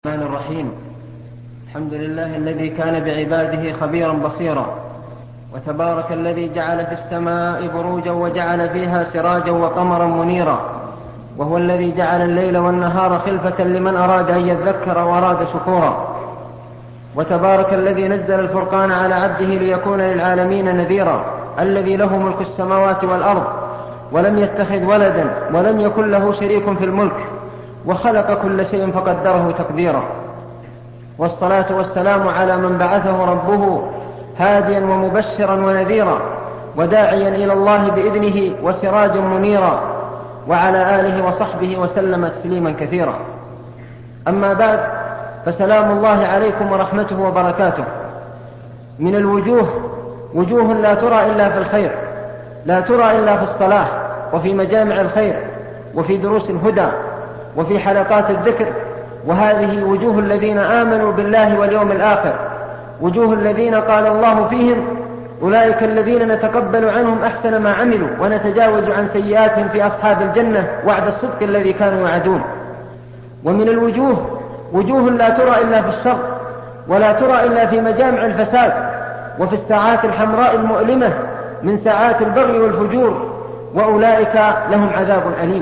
الرحمن الرحيم. الحمد لله الذي كان بعباده خبيرا بصيرا، وتبارك الذي جعل في السماء بروجا وجعل فيها سراجا وقمرا منيرا، وهو الذي جعل الليل والنهار خلفة لمن أراد أن يذكر وأراد شكورا. وتبارك الذي نزل الفرقان على عبده ليكون للعالمين نذيرا، الذي له ملك السماوات والأرض ولم يتخذ ولدا ولم يكن له شريك في الملك، وخلق كل شيء فقدره تقديرا. والصلاة والسلام على من بعثه ربه هاديا ومبشرا ونذيرا وداعيا إلى الله بإذنه وسراجا منيرا، وعلى آله وصحبه وسلم تسليما كثيرا. أما بعد، فسلام الله عليكم ورحمته وبركاته. من الوجوه وجوه لا ترى إلا في الخير، لا ترى إلا في الصلاح وفي مجامع الخير وفي دروس الهدى وفي حلقات الذكر، وهذه وجوه الذين آمنوا بالله واليوم الآخر، وجوه الذين قال الله فيهم أولئك الذين نتقبل عنهم أحسن ما عملوا ونتجاوز عن سيئاتهم في أصحاب الجنة وعد الصدق الذي كانوا يعدون. ومن الوجوه وجوه لا ترى إلا في الشر، ولا ترى إلا في مجامع الفساد وفي الساعات الحمراء المؤلمة من ساعات البغي والفجور، وأولئك لهم عذاب أليم.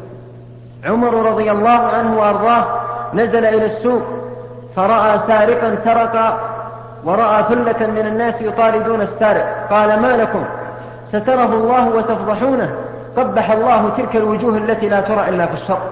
عمر رضي الله عنه وأرضاه نزل إلى السوق فرأى سارقا سرق، ورأى ثلة من الناس يطاردون السارق، قال: ما لكم؟ ستره الله وتفضحونه، قبح الله تلك الوجوه التي لا ترى إلا في الشر.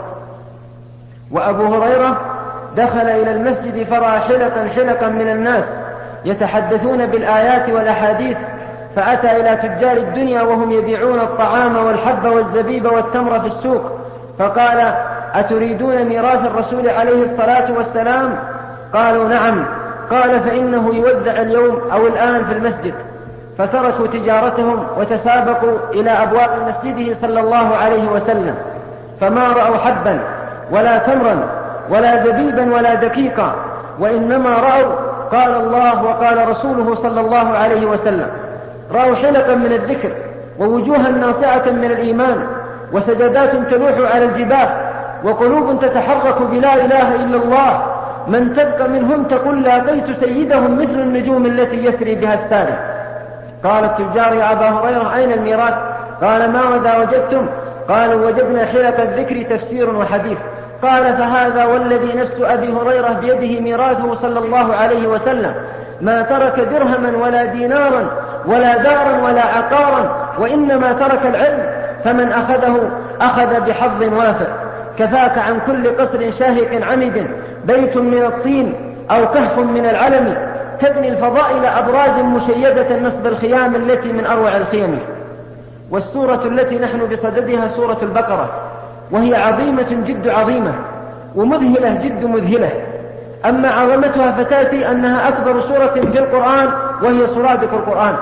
وأبو هريرة دخل إلى المسجد فرأى حلقا من الناس يتحدثون بالآيات والأحاديث، فأتى إلى تجار الدنيا وهم يبيعون الطعام والحب والزبيب والتمر في السوق، فقال: أتريدون ميراث الرسول عليه الصلاة والسلام؟ قالوا: نعم. قال: فإنه يوزع اليوم أو الآن في المسجد. فتركوا تجارتهم وتسابقوا إلى أبواب مسجده صلى الله عليه وسلم، فما رأوا حبا ولا تمرا ولا زبيبا ولا دقيقا، وإنما رأوا قال الله وقال رسوله صلى الله عليه وسلم. رأوا حلقا من الذكر ووجوها ناصعة من الإيمان وسجدات تلوح على الجباه وقلوب تتحرك بلا إله إلا الله. من تبقى منهم تقول: لاقيت سيدهم مثل النجوم التي يسري بها الساري. قال التجار: يا أبا هريرة، أين الميراث؟ قال: ما وذا وجدتم؟ قالوا: وجدنا حلق الذكر تفسير وحديث. قال: فهذا والذي نفس أبي هريرة بيده ميراثه صلى الله عليه وسلم، ما ترك درهما ولا دينارا ولا دارا ولا عقارا، وإنما ترك العلم، فمن أخذه أخذ بحظ وافر. كفاك عن كل قصر شاهق عمد بيت من الطين أو كهف من العلم، تبني الفضائل أبراج مشيدة نصب الخيام التي من أروع الخيم. والسورة التي نحن بصددها سورة البقرة، وهي عظيمة جد عظيمة ومذهلة جد مذهلة. أما عظمتها فتأتي أنها أكبر سورة في القرآن وهي سرادق القرآن،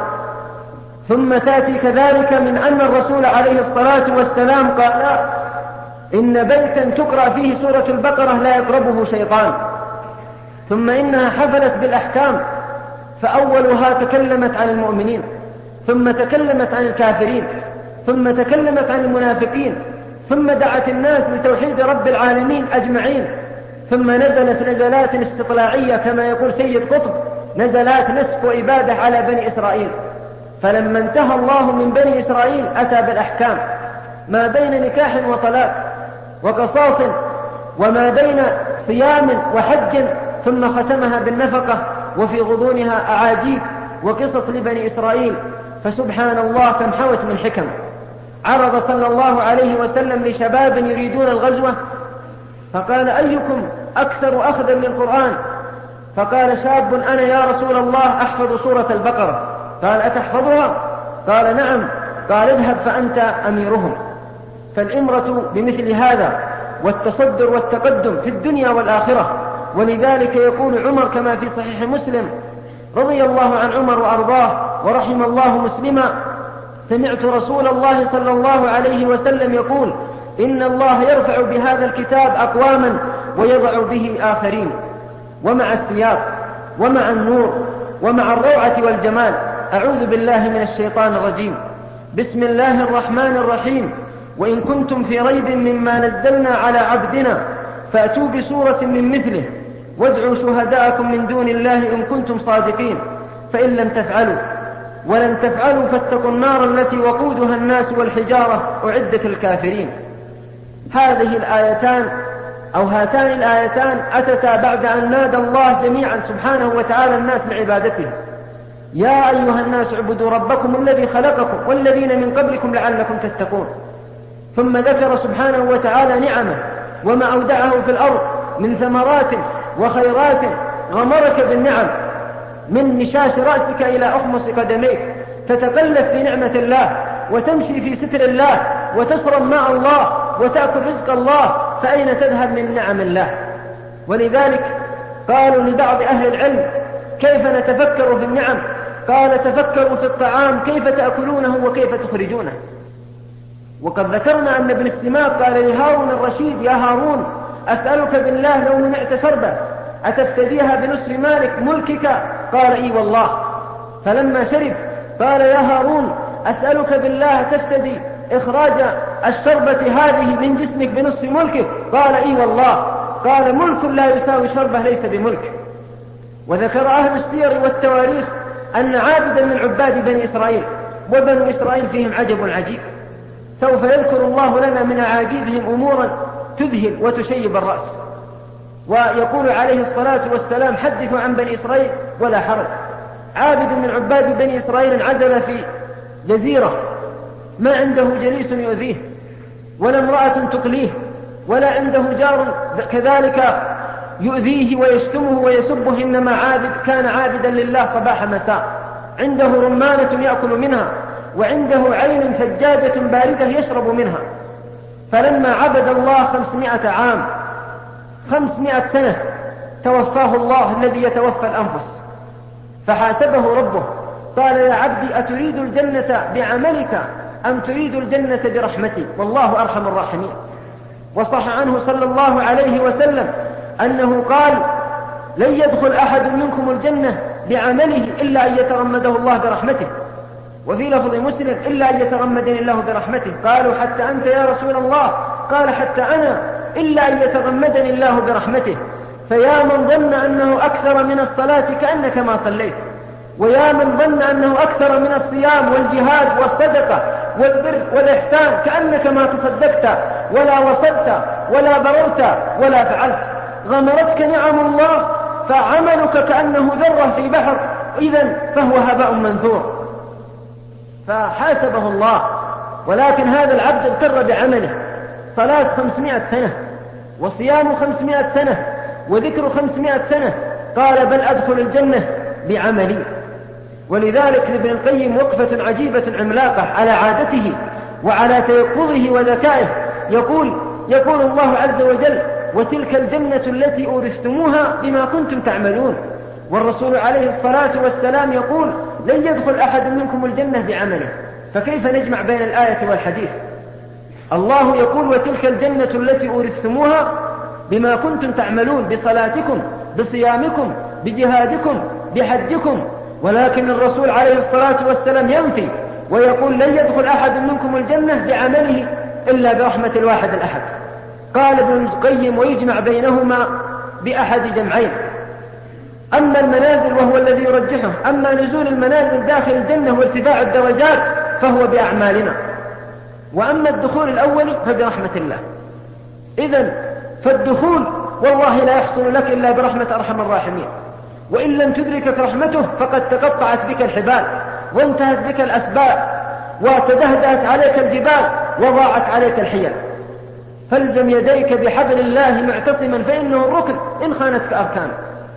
ثم تأتي كذلك من أن الرسول عليه الصلاة والسلام قال: إن بيتا تقرأ فيه سورة البقرة لا يقربه شيطان. ثم إنها حفلت بالأحكام، فأولها تكلمت عن المؤمنين، ثم تكلمت عن الكافرين، ثم تكلمت عن المنافقين، ثم دعت الناس لتوحيد رب العالمين أجمعين، ثم نزلت نزلات استطلاعية كما يقول سيد قطب، نزلات نسف وإبادة على بني إسرائيل. فلما انتهى الله من بني إسرائيل أتى بالأحكام، ما بين نكاح وطلاق وقصاص، وما بين صيام وحج، ثم ختمها بالنفقة، وفي غضونها أعاجيب وقصص لبني إسرائيل. فسبحان الله كم حوت من حكم. عرض صلى الله عليه وسلم لشباب يريدون الغزوة، فقال: أيكم أكثر أخذا للقرآن؟ فقال شاب: أنا يا رسول الله أحفظ سورة البقرة. قال: أتحفظها؟ قال: نعم. قال: اذهب فأنت أميرهم. فالإمرة بمثل هذا والتصدر والتقدم في الدنيا والآخرة. ولذلك يقول عمر كما في صحيح مسلم رضي الله عن عمر وأرضاه ورحم الله مسلما: سمعت رسول الله صلى الله عليه وسلم يقول: إن الله يرفع بهذا الكتاب أقواما ويضع به آخرين. ومع السياق ومع النور ومع الروعة والجمال، أعوذ بالله من الشيطان الرجيم. بسم الله الرحمن الرحيم. وإن كنتم في ريب مما نزلنا على عبدنا فأتوا بسورة من مثله وادعوا شهداءكم من دون الله إن كنتم صادقين فإن لم تفعلوا ولن تفعلوا فاتقوا النار التي وقودها الناس والحجارة أعدت الكافرين. هذه الآيتان أو هاتان الآيتان أتتا بعد أن نادى الله جميعا سبحانه وتعالى الناس لعبادته: يا أيها الناس اعبدوا ربكم الذي خلقكم والذين من قبلكم لعلكم تتقون. ثم ذكر سبحانه وتعالى نعمه وما أودعه في الأرض من ثمرات وخيرات غمرك بالنعم، من مشاش رأسك إلى أخمص قدميك، تتقلب في نعمة الله وتمشي في ستر الله وتشرب ماء الله وتأكل رزق الله، فأين تذهب من نعم الله؟ ولذلك قالوا لبعض أهل العلم: كيف نتفكر في النعم؟ قال: تفكروا في الطعام كيف تأكلونه وكيف تخرجونه. وقد ذكرنا أن ابن السماك قال لهارون الرشيد: يا هارون، أسألك بالله لو منعت شربة أتفتديها بنصف ملكك؟ قال: إي والله. فلما شرب قال: يا هارون، أسألك بالله تفتدي إخراج الشربة هذه من جسمك بنصف ملكك؟ قال: إي والله. قال: ملك لا يساوي شربة ليس بملك. وذكر أهل السير والتواريخ أن عابدا من عباد بني إسرائيل، وبنو إسرائيل فيهم عجب عجيب، سوف يذكر الله لنا من عجيبهم أمورا تذهل وتشيب الرأس. ويقول عليه الصلاة والسلام: حدثوا عن بني إسرائيل ولا حرج. عابد من عباد بني إسرائيل انعزل في جزيرة، ما عنده جليس يؤذيه ولا امرأة تقليه ولا عنده جار كذلك يؤذيه ويشتمه ويسبه، إنما كان عابدا لله صباح مساء، عنده رمانة يأكل منها وعنده عين ثجاجة باردة يشرب منها. فلما عبد الله 500 عام 500 سنة توفاه الله الذي يتوفى الأنفس، فحاسبه ربه قال: يا عبدي، أتريد الجنة بعملك أم تريد الجنة برحمتي؟ والله أرحم الراحمين. وصح عنه صلى الله عليه وسلم أنه قال: لن يدخل أحد منكم الجنة بعمله إلا أن يتغمده الله برحمته. وفي لفظ مسلم: إلا أن يتغمدني الله برحمته. قالوا: حتى أنت يا رسول الله؟ قال: حتى أنا، إلا أن يتغمدني الله برحمته. فيا من ظن أنه أكثر من الصلاة كأنك ما صليت، ويا من ظن أنه أكثر من الصيام والجهاد والصدقة والبر والإحسان كأنك ما تصدقت ولا وصلت ولا بررت ولا فعلت. غمرتك نعم الله فعملك كأنه ذرة في بحر، إذن فهو هباء منثور. فحاسبه الله. ولكن هذا العبد اغتر بعمله، صلاة 500 سنة وصيام 500 سنة وذكر 500 سنة، قال: بل أدخل الجنة بعملي. ولذلك لابن القيم وقفة عجيبة عملاقة على عادته وعلى تيقظه وذكائه، يقول الله عز وجل: وتلك الجنة التي أورثتموها بما كنتم تعملون. والرسول عليه الصلاة والسلام يقول: لن يدخل أحد منكم الجنة بعمله. فكيف نجمع بين الآية والحديث؟ الله يقول: وتلك الجنة التي أورثتموها بما كنتم تعملون، بصلاتكم بصيامكم بجهادكم بحجكم. ولكن الرسول عليه الصلاة والسلام ينفي ويقول: لن يدخل أحد منكم الجنة بعمله إلا برحمة الواحد الأحد. قال ابن القيم: ويجمع بينهما بأحد جمعين: أما المنازل وهو الذي يرجحه، أما نزول المنازل داخل الجنة وارتفاع الدرجات فهو بأعمالنا، وأما الدخول الأول فبرحمة الله. إذن فالدخول والله لا يحصل لك إلا برحمة أرحم الراحمين، وإن لم تدركك رحمته فقد تقطعت بك الحبال وانتهت بك الأسباب وتدهدت عليك الجبال وضاعت عليك الحيل. فالزم يديك بحبل الله معتصما فإنه الركن إن خانتك أركان.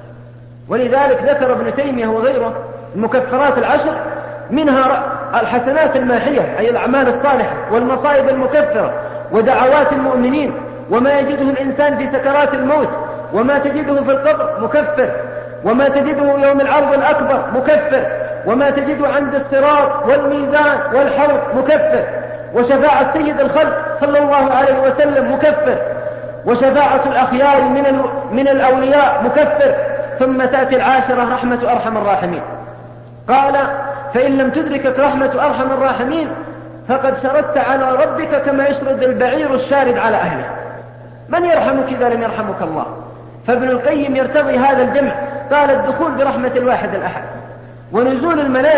ولذلك ذكر ابن تيمية وغيره المكفرات العشر، منها الحسنات الماحية أي الأعمال الصالحة، والمصائب المكفرة، ودعوات المؤمنين، وما يجده الإنسان في سكرات الموت، وما تجده في القبر مكفر، وما تجده يوم العرض الأكبر مكفر، وما تجده عند الصراط والميزان والحوض مكفر، وشفاعة سيد الخلق صلى الله عليه وسلم مكفر، وشفاعة الأخيار من الأولياء مكفر. ثم تأتي العاشرة: رحمة أرحم الراحمين. قال: فإن لم تدركك رحمة أرحم الراحمين فقد شردت على ربك كما يشرد البعير الشارد على أهله. من يرحمك إذا لم يرحمك الله؟ فابن القيم يرتضي هذا الجمع، قال الدخول برحمة الواحد الأحد، ونزول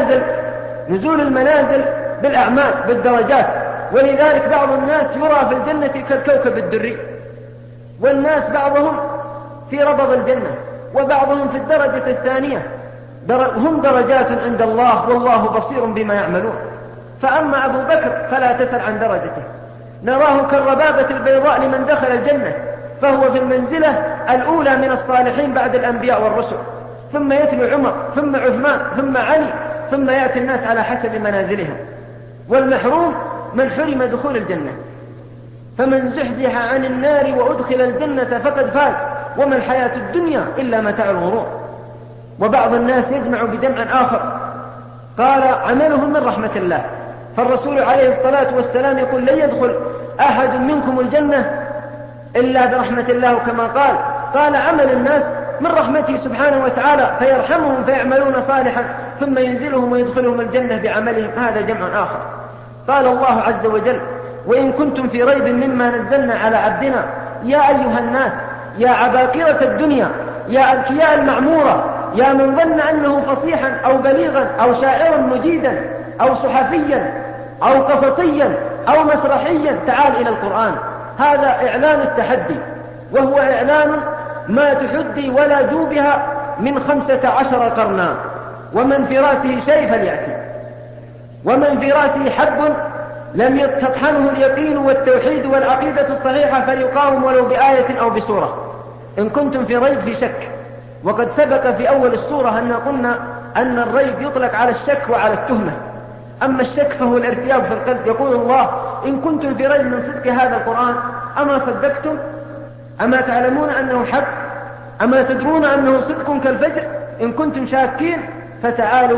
المنازل بالأعمال بالدرجات. ولذلك بعض الناس يرى في الجنة كالكوكب الدري، والناس بعضهم في ربض الجنة وبعضهم في الدرجة الثانية، هم درجات عند الله والله بصير بما يعملون. فأما أبو بكر فلا تسل عن درجته، نراه كالربابة البيضاء لمن دخل الجنة، فهو في المنزلة الأولى من الصالحين بعد الأنبياء والرسل، ثم يتلو عمر ثم عثمان ثم علي، ثم يأتي الناس على حسب منازلهم. والمحروم من حرم دخول الجنة، فمن زحزح عن النار وأدخل الجنة فقد فاز، وما الحياة الدنيا إلا متاع الغرور. وبعض الناس يجمع بجمع آخر، قال عملهم من رحمة الله، فالرسول عليه الصلاة والسلام يقول لن يدخل أحد منكم الجنة إلا برحمة الله، كما قال عمل الناس من رحمته سبحانه وتعالى، فيرحمهم فيعملون صالحا ثم ينزلهم ويدخلهم الجنة بعملهم. هذا جمع آخر. قال الله عز وجل وإن كنتم في ريب مما نزلنا على عبدنا يا أيها الناس يا عباقرة الدنيا يا أذكياء المعمورة يا من ظن أنه فصيحا أو بليغا أو شاعرا مجيدا أو صحفيا أو قصصيا أو مسرحيا، تعال إلى القرآن. هذا إعلان التحدي، وهو إعلان ما تحدي ولا جوبها من 15 قرنا. ومن في رأسه شيء فليأتي، ومن في رأسه حب لم تطحنه اليقين والتوحيد والعقيدة الصحيحة فليقاوم ولو بآية أو بسورة. إن كنتم في ريب في شك، وقد سبق في أول السورة أن قلنا أن الريب يطلق على الشك وعلى التهمة. أما الشك فهو الارتياب في القلب. يقول الله إن كنتم في ريب من صدق هذا القرآن أما صدقتم، أما تعلمون أنه حق، أما تدرون أنه صدق كالفجر، إن كنتم شاكين فتعالوا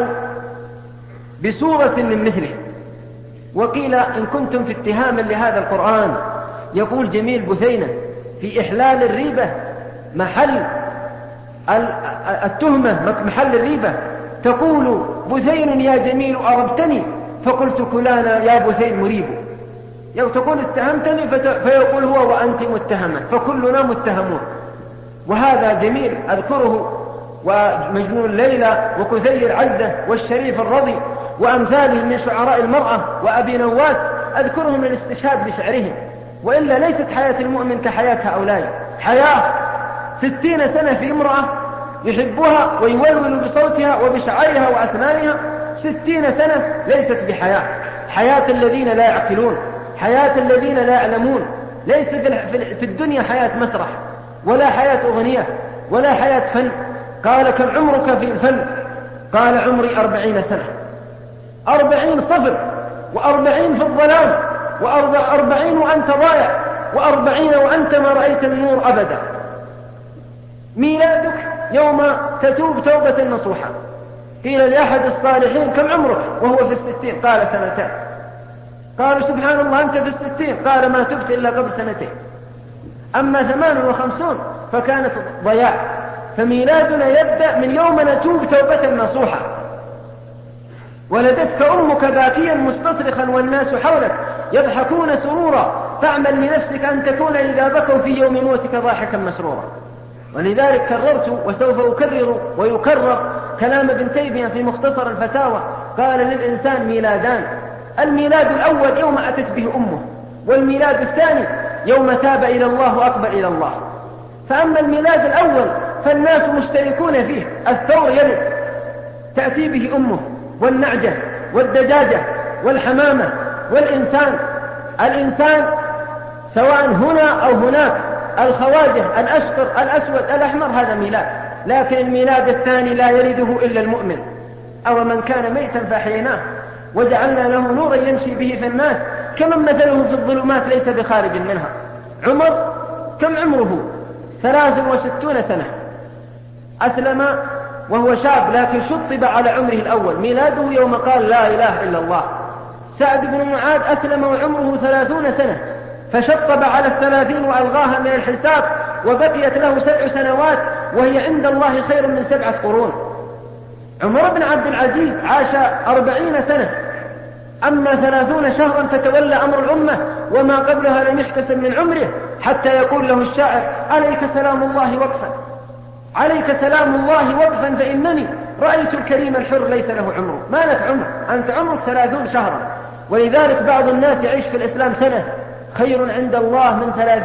بسورة من مثله. وقيل إن كنتم في اتهام لهذا القرآن، يقول جميل بثينة في إحلال الريبة محل التهمة محل الريبة، تقول بثين يا جميل أربتني فقلت كلانا يا بثين مريب. تقول اتهمتني فيقول هو وأنت متهمة، فكلنا متهمون. وهذا جميل أذكره، ومجنون ليلى وكثير عزة والشريف الرضي وأمثاله من شعراء المرأة وأبي نواس أذكرهم للاستشهاد بشعرهم. وإلا ليست حياة المؤمن كحياة هؤلاء، حياة 60 سنة في امرأة يحبها ويولول بصوتها وبشعرها وأسنانها، 60 سنة ليست بحياة. حياة الذين لا يعقلون، حياة الذين لا يعلمون. ليس في الدنيا حياة مسرح ولا حياة أغنية ولا حياة فن. قال كم عمرك في الفن؟ قال عمري 40 سنة، 40 صفر، و40 في الظلام، و40 وأنت ضايع، و40 وأنت ما رأيت النور أبدا. ميلادك يوم تتوب توبة نصوحة. قيل لأحد الصالحين كم عمرك وهو في 60؟ قال 2 سنين. قالوا سبحان الله أنت في 60؟ قال ما تبت إلا قبل 2 سنين. أما 58 فكانت ضياع. فميلادنا يبدأ من يوم نتوب توبة نصوحة. ولدتك أمك باكيا مستصرخا والناس حولك يضحكون سرورا، فاعمل لنفسك أن تكون إذا بكوا في يوم موتك ضاحكا مسرورا. ولذلك كررت وسوف أكرر ويكرر كلام ابن تيمية في مختصر الفتاوى. قال للإنسان ميلادان، الميلاد الأول يوم أتت به أمه، والميلاد الثاني يوم تاب إلى الله وأقبل إلى الله. فأما الميلاد الأول فالناس مشتركون فيه، الثور يلد تأتي به أمه، والنعجة والدجاجة والحمامة والإنسان. الإنسان سواء هنا أو هناك، الخواجة الأشقر الأسود الأحمر، هذا ميلاد. لكن الميلاد الثاني لا يلده إلا المؤمن. أو من كان ميتا فأحييناه وجعلنا له نورا يمشي به في الناس كمن مثله في الظلمات ليس بخارج منها. عمر كم عمره؟ 63 سنة. أسلم وهو شاب لكن شطب على عمره الأول، ميلاده يوم قال لا إله إلا الله. سعد بن معاذ أسلم وعمره 30 سنة فشطب على 30 وألغاها من الحساب، وبقيت له 7 سنوات وهي عند الله خير من 7 قرون. عمر بن عبد العزيز عاش 40 سنة، أما 30 شهرا فتولى أمر الأمة وما قبلها لم يحتسب من عمره، حتى يقول له الشاعر عليك سلام الله وقفا عليك سلام الله وقفا فإنني رأيت الكريم الحر ليس له عمر. ما لك عمر، أنت عمرك 30 شهرا. ولذلك بعض الناس يعيش في الإسلام سنة خير عند الله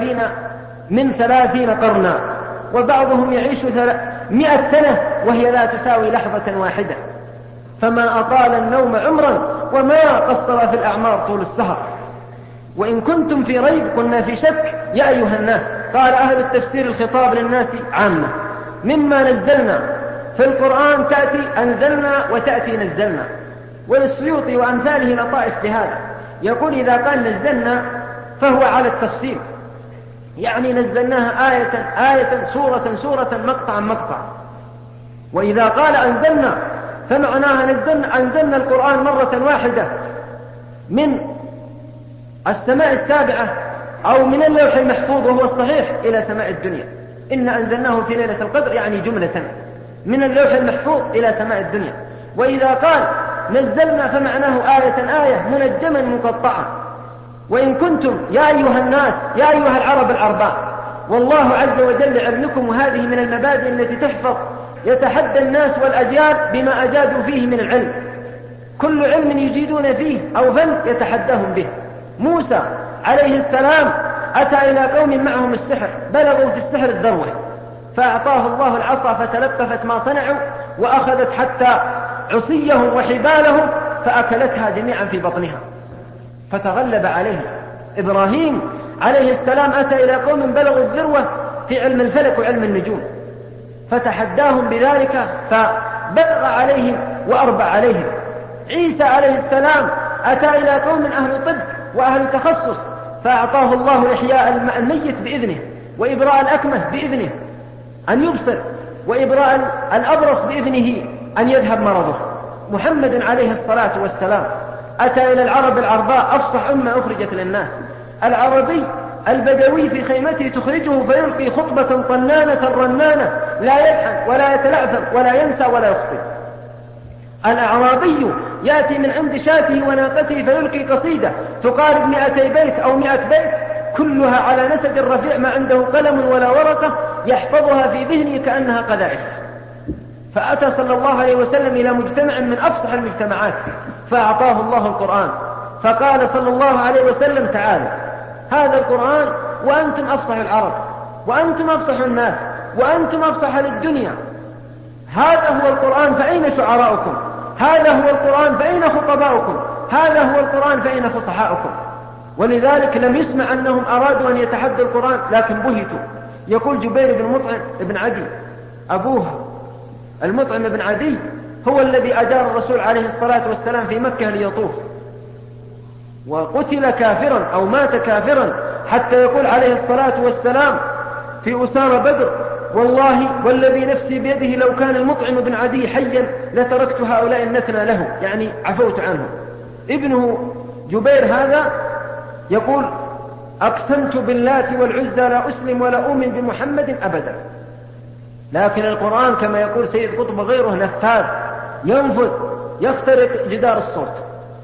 من 30 قرنا، وبعضهم يعيش 100 سنة وهي لا تساوي لحظة واحدة. فما أطال النوم عمرا وما قصر في الأعمار طول السهر. وإن كنتم في ريب كنا في شك يا أيها الناس. قال أهل التفسير الخطاب للناس عامة. مما نزلنا في القرآن تأتي أنزلنا وتأتي نزلنا. وللسيوطي وأمثاله لطائف بهذا، يقول إذا قال نزلنا فهو على التفصيل، يعني نزلناها آية آية سورة سورة مقطعا مقطعا. وإذا قال أنزلنا فمعناها أنزلنا القرآن مرة واحدة من السماء السابعة أو من اللوح المحفوظ وهو الصحيح إلى سماء الدنيا. إن أنزلناه في ليلة القدر يعني جملة من اللوح المحفوظ إلى سماء الدنيا. وإذا قال نزلنا فمعناه آية آية منجما مقطعا. وإن كنتم يا أيها الناس يا أيها العرب الأرباب، والله عز وجل علمكم، وهذه من المبادئ التي تحفظ. يتحدى الناس والأجيال بما أجادوا فيه من العلم، كل علم يجيدون فيه أو فن يتحداهم به. موسى عليه السلام أتى إلى قوم معهم السحر، بلغوا في السحر الذروة، فأعطاه الله العصا فتلقفت ما صنعوا وأخذت حتى عصيهم وحبالهم فأكلتها جميعا في بطنها فتغلب عليهم. إبراهيم عليه السلام أتى إلى قوم بلغوا الذروة في علم الفلك وعلم النجوم، فتحداهم بذلك فبلغ عليهم وأربع عليهم. عيسى عليه السلام أتى إلى قوم أهل طب وأهل تخصص، فأعطاه الله إحياء الميت بإذنه، وإبراء الأكمه بإذنه أن يبصر، وإبراء الأبرص بإذنه أن يذهب مرضه. محمد عليه الصلاة والسلام أتى إلى العرب العرباء، أفصح أمة أخرجت للناس. العربي البدوي في خيمته تخرجه فيلقي خطبة طنانة رنانة، لا يلحن ولا يتلعثم ولا ينسى ولا يخطئ. الأعرابي يأتي من عند شاته وناقته فيلقي قصيدة تقارب 200 بيت أو 100 بيت، كلها على نسج رفيع، ما عنده قلم ولا ورقة يحفظها في ذهنه كأنها قذائف. فأتى صلى الله عليه وسلم إلى مجتمع من أفصح المجتمعات فأعطاه الله القرآن، فقال صلى الله عليه وسلم تعالى هذا القرآن وأنتم أفصح العرب وأنتم أفصح الناس وأنتم أفصح للدنيا. هذا هو القرآن فأين شعراؤكم؟ هذا هو القرآن فأين خطباؤكم؟ هذا هو القرآن فأين فصحاؤكم؟ ولذلك لم يسمع أنهم أرادوا أن يتحدوا القرآن لكن بهتوا. يقول جبير بن مطعم بن عدي، أبوه المطعم بن عدي هو الذي أجار الرسول عليه الصلاة والسلام في مكة ليطوف، وقتل كافرا أو مات كافرا، حتى يقول عليه الصلاة والسلام في أسارة بدر والله والذي نفسي بيده لو كان المطعم بن عدي حيا لتركت هؤلاء النتنى له، يعني عفوت عنه. ابنه جبير هذا يقول أقسمت باللات والعزى لا أسلم ولا أؤمن بمحمد أبدا. لكن القرآن كما يقول سيد قطب غيره نفاذ ينفذ يخترق جدار الصوت،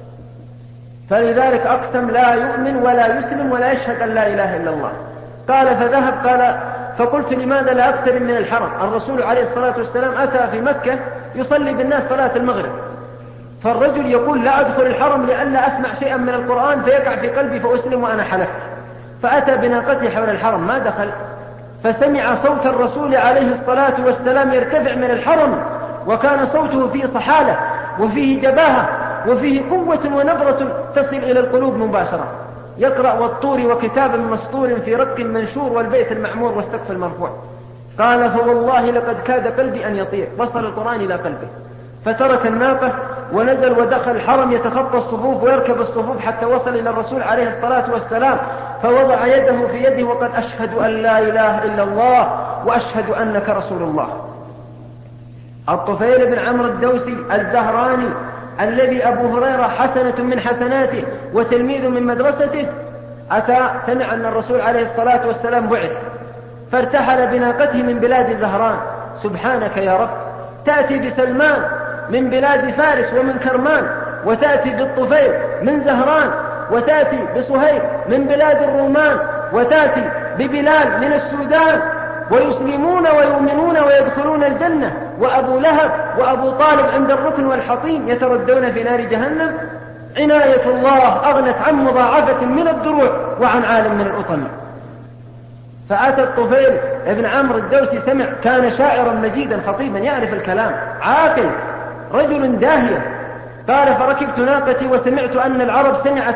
فلذلك أقسم لا يؤمن ولا يسلم ولا يشهد أن لا إله إلا الله. قال فذهب، قال فقلت لماذا لا أقترب من الحرم؟ الرسول عليه الصلاة والسلام أتى في مكة يصلي بالناس صلاة المغرب، فالرجل يقول لا أدخل الحرم لئلا أسمع شيئا من القرآن فيقع في قلبي فأسلم وأنا حلفت. فأتى بناقته حول الحرم ما دخل، فسمع صوت الرسول عليه الصلاة والسلام يرتفع من الحرم، وكان صوته فيه صحالة وفيه جباهة وفيه قوة ونبرة تصل إلى القلوب مباشرة. يقرأ والطور وكتاب مسطور في رق منشور والبيت المعمور والسقف المرفوع. قال فوالله لقد كاد قلبي أن يطير. وصل القرآن إلى قلبه، فترك الناقة ونزل ودخل الحرم يتخطى الصفوف ويركب الصفوف حتى وصل إلى الرسول عليه الصلاة والسلام، فوضع يده في يده وقد أشهد أن لا إله إلا الله وأشهد أنك رسول الله. الطفيل بن عمرو الدوسي الزهراني الذي أبو هريرة حسنة من حسناته وتلميذ من مدرسته أتى سمع أن الرسول عليه الصلاة والسلام بعث، فارتحل بناقته من بلاد زهران. سبحانك يا رب، تأتي بسلمان من بلاد فارس ومن كرمان، وتأتي بالطفيل من زهران، وتأتي بصهيب من بلاد الرومان، وتأتي ببلال من السودان، ويسلمون ويؤمنون ويدخلون الجنة، وأبو لهب وأبو طالب عند الركن والحطيم يتردون في نار جهنم. عناية الله أغنت عن مضاعفة من الدروع وعن عالم من الأطم. فأتى الطفيل ابن عمرو الدوسي، سمع، كان شاعرا مجيدا خطيبا يعرف الكلام، عاقل، رجل داهية. قال: فركبت ناقتي وسمعت أن العرب سمعت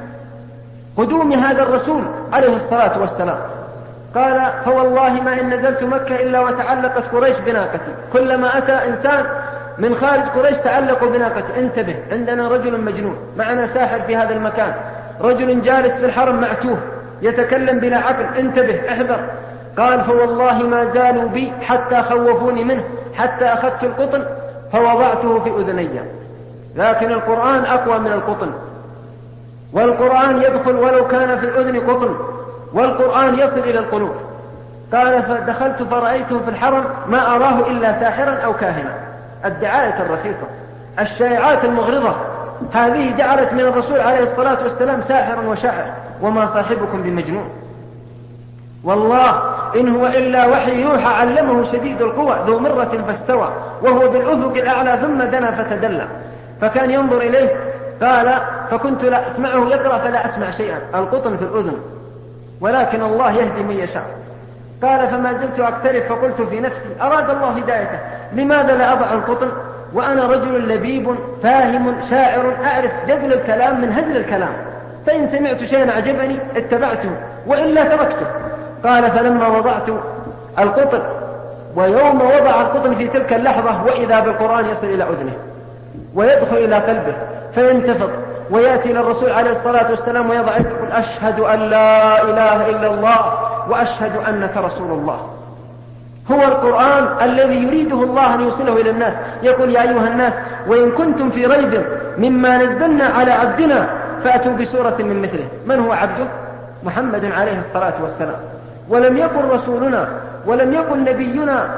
بقدوم هذا الرسول عليه الصلاة والسلام. قال: فوالله ما إن نزلت مكة إلا وتعلقت قريش بناقتي. كلما أتى إنسان من خارج قريش تعلقوا بناقتي. انتبه، عندنا رجل مجنون، معنا ساحر في هذا المكان، رجل جالس في الحرم معتوه يتكلم بلا عقل، انتبه، احذر. قال: فوالله ما زالوا بي حتى خوفوني منه، حتى أخذت القطن فوضعته في أذني. لكن القرآن أقوى من القطن، والقرآن يدخل ولو كان في الأذن قطن، والقرآن يصل إلى القلوب. قال: فدخلت فرأيته في الحرم ما أراه إلا ساحرا أو كاهنا. الدعاية الرخيصة، الشائعات المغرضة، هذه جعلت من الرسول عليه الصلاة والسلام ساحرا وشاعر، وما صاحبكم بمجنون. والله إن هو إلا وحي يوحى علمه شديد القوى ذو مرة فاستوى وهو بالأفق الأعلى ثم دنا فتدلى. فكان ينظر إليه. قال: فكنت لا أسمعه يقرأ فلا أسمع شيئا، القطن في الأذن، ولكن الله يهدي من يشاء. قال: فما زلت أقترب فقلت في نفسي: أراد الله هدايته، لماذا لا أضع القطن وأنا رجل لبيب فاهم شاعر أعرف جذل الكلام من هزل الكلام، فإن سمعت شيئا عجبني اتبعته وإلا تركته. قال: فلما وضعت القطن، ويوم وضع القطن في تلك اللحظة وإذا بالقرآن يصل إلى أذنه ويدخل إلى قلبه فينتفض ويأتي إلى الرسول عليه الصلاة والسلام ويضع يقول: أشهد أن لا إله إلا الله وأشهد أنك رسول الله. هو القرآن الذي يريده الله أن يوصله إلى الناس. يقول: يا أيها الناس وإن كنتم في ريب مما نزلنا على عبدنا فأتوا بسورة من مثله. من هو عبده؟ محمد عليه الصلاة والسلام. ولم يكن رسولنا ولم يكن نبينا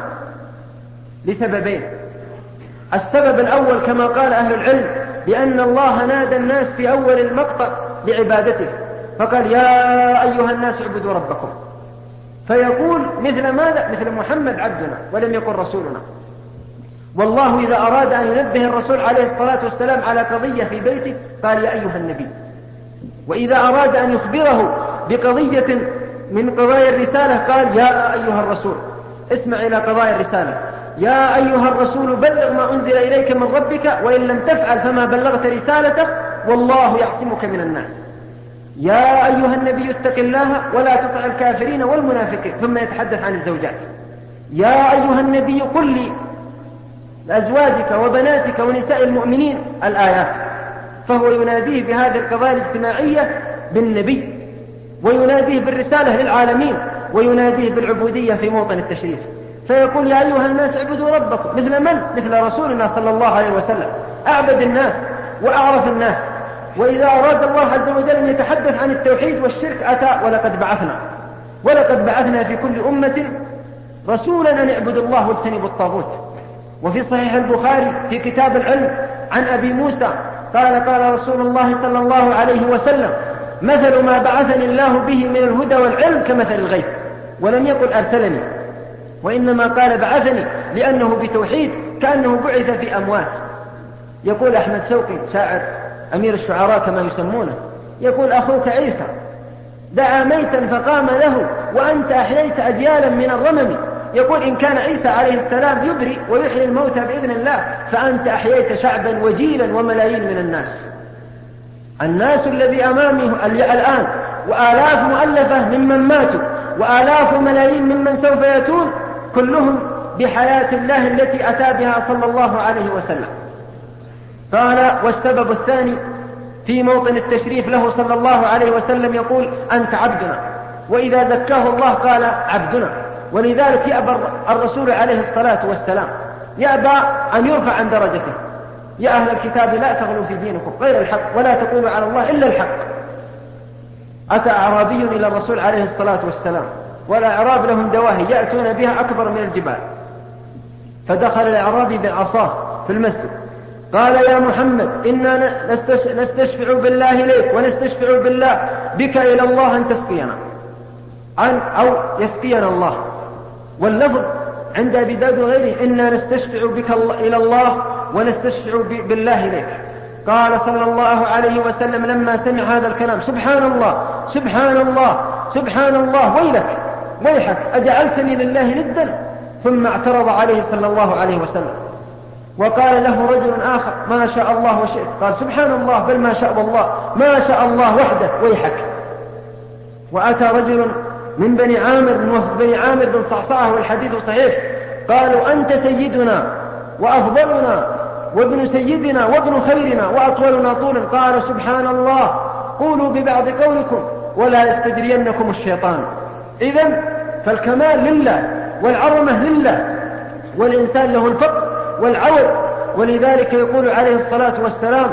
لسببين. السبب الأول كما قال أهل العلم لأن الله نادى الناس في أول المقطع بعبادته، فقال: يا أيها الناس اعبدوا ربكم. فيقول مثل ماذا؟ مثل محمد عبدنا ولم يكن رسولنا. والله إذا أراد أن ينبه الرسول عليه الصلاة والسلام على قضية في بيته قال: يا أيها النبي. وإذا أراد أن يخبره بقضية من قضايا الرسالة قال: يا أيها الرسول اسمع إلى قضايا الرسالة، يا أيها الرسول بلغ ما أنزل إليك من ربك وإن لم تفعل فما بلغت رسالته والله يعصمك من الناس. يا أيها النبي اتق الله ولا تطع الكافرين والمنافقين. ثم يتحدث عن الزوجات: يا أيها النبي قل لأزواجك وبناتك ونساء المؤمنين، الآيات. فهو يناديه بهذه القضايا الاجتماعية بالنبي، ويناديه بالرسالة للعالمين، ويناديه بالعبودية في موطن التشريف. فيقول: يا أيها الناس اعبدوا ربكم. مثل من؟ مثل رسولنا صلى الله عليه وسلم، أعبد الناس وأعرف الناس. وإذا أراد الله عز وجل أن يتحدث عن التوحيد والشرك أتى: ولقد بعثنا في كل أمة رسولا أن اعبدوا الله واجتنبوا الطاغوت. وفي صحيح البخاري في كتاب العلم عن أبي موسى قال رسول الله صلى الله عليه وسلم: مثل ما بعثني الله به من الهدى والعلم كمثل الغيث. ولم يقل أرسلني، وإنما قال بعثني، لأنه بتوحيد كأنه بعث في أموات. يقول أحمد شوقي شاعر أمير الشعراء كما يسمونه، يقول: أخوك عيسى دعا ميتا فقام له وأنت أحييت أجيالا من الرمم. يقول: إن كان عيسى عليه السلام يبرئ ويحيي الموتى بإذن الله فأنت أحييت شعبا وجيلا وملايين من الناس الذي أمامي الآن وآلاف مؤلفة ممن ماتوا وآلاف ملايين ممن سوف يأتون، كلهم بحياة الله التي أتى بها صلى الله عليه وسلم. قال: والسبب الثاني في موطن التشريف له صلى الله عليه وسلم يقول: أنت عبدنا. وإذا زكاه الله قال: عبدنا. ولذلك يأبى الرسول عليه الصلاة والسلام يأبى أن يرفع عن درجته. يا أهل الكتاب لا تغلوا في دينكم غير الحق ولا تقولوا على الله إلا الحق. أتى أعرابي إلى الرسول عليه الصلاة والسلام، والأعراب لهم دواهي يأتون بها أكبر من الجبال. فدخل الأعرابي بعصاه في المسجد قال: يا محمد إنا نستشفع بالله إليك ونستشفع بالله بك إلى الله أن تسقينا أو يسقينا الله. واللفظ عند أبي داود وغيره: إنا نستشفع بك إلى الله ونستشفع بالله إليك. قال صلى الله عليه وسلم لما سمع هذا الكلام: سبحان الله سبحان الله سبحان الله، ويحك أجعلتني لله ندا؟ ثم اعترض عليه صلى الله عليه وسلم. وقال له رجل آخر: ما شاء الله وشئت. قال: سبحان الله، بل ما شاء الله، ما شاء الله وحده، ويحك. وأتى رجل من بني عامر، من وفد بني عامر بن صعصعة، والحديث صحيح، قالوا: أنت سيدنا وأفضلنا وابن سيدنا وابن خيرنا وأطولنا طولا. قال: سبحان الله، قولوا ببعض قولكم ولا يستجرينكم الشيطان. إذن فالكمال لله والعظمة لله، والإنسان له الفقر والعوض. ولذلك يقول عليه الصلاة والسلام: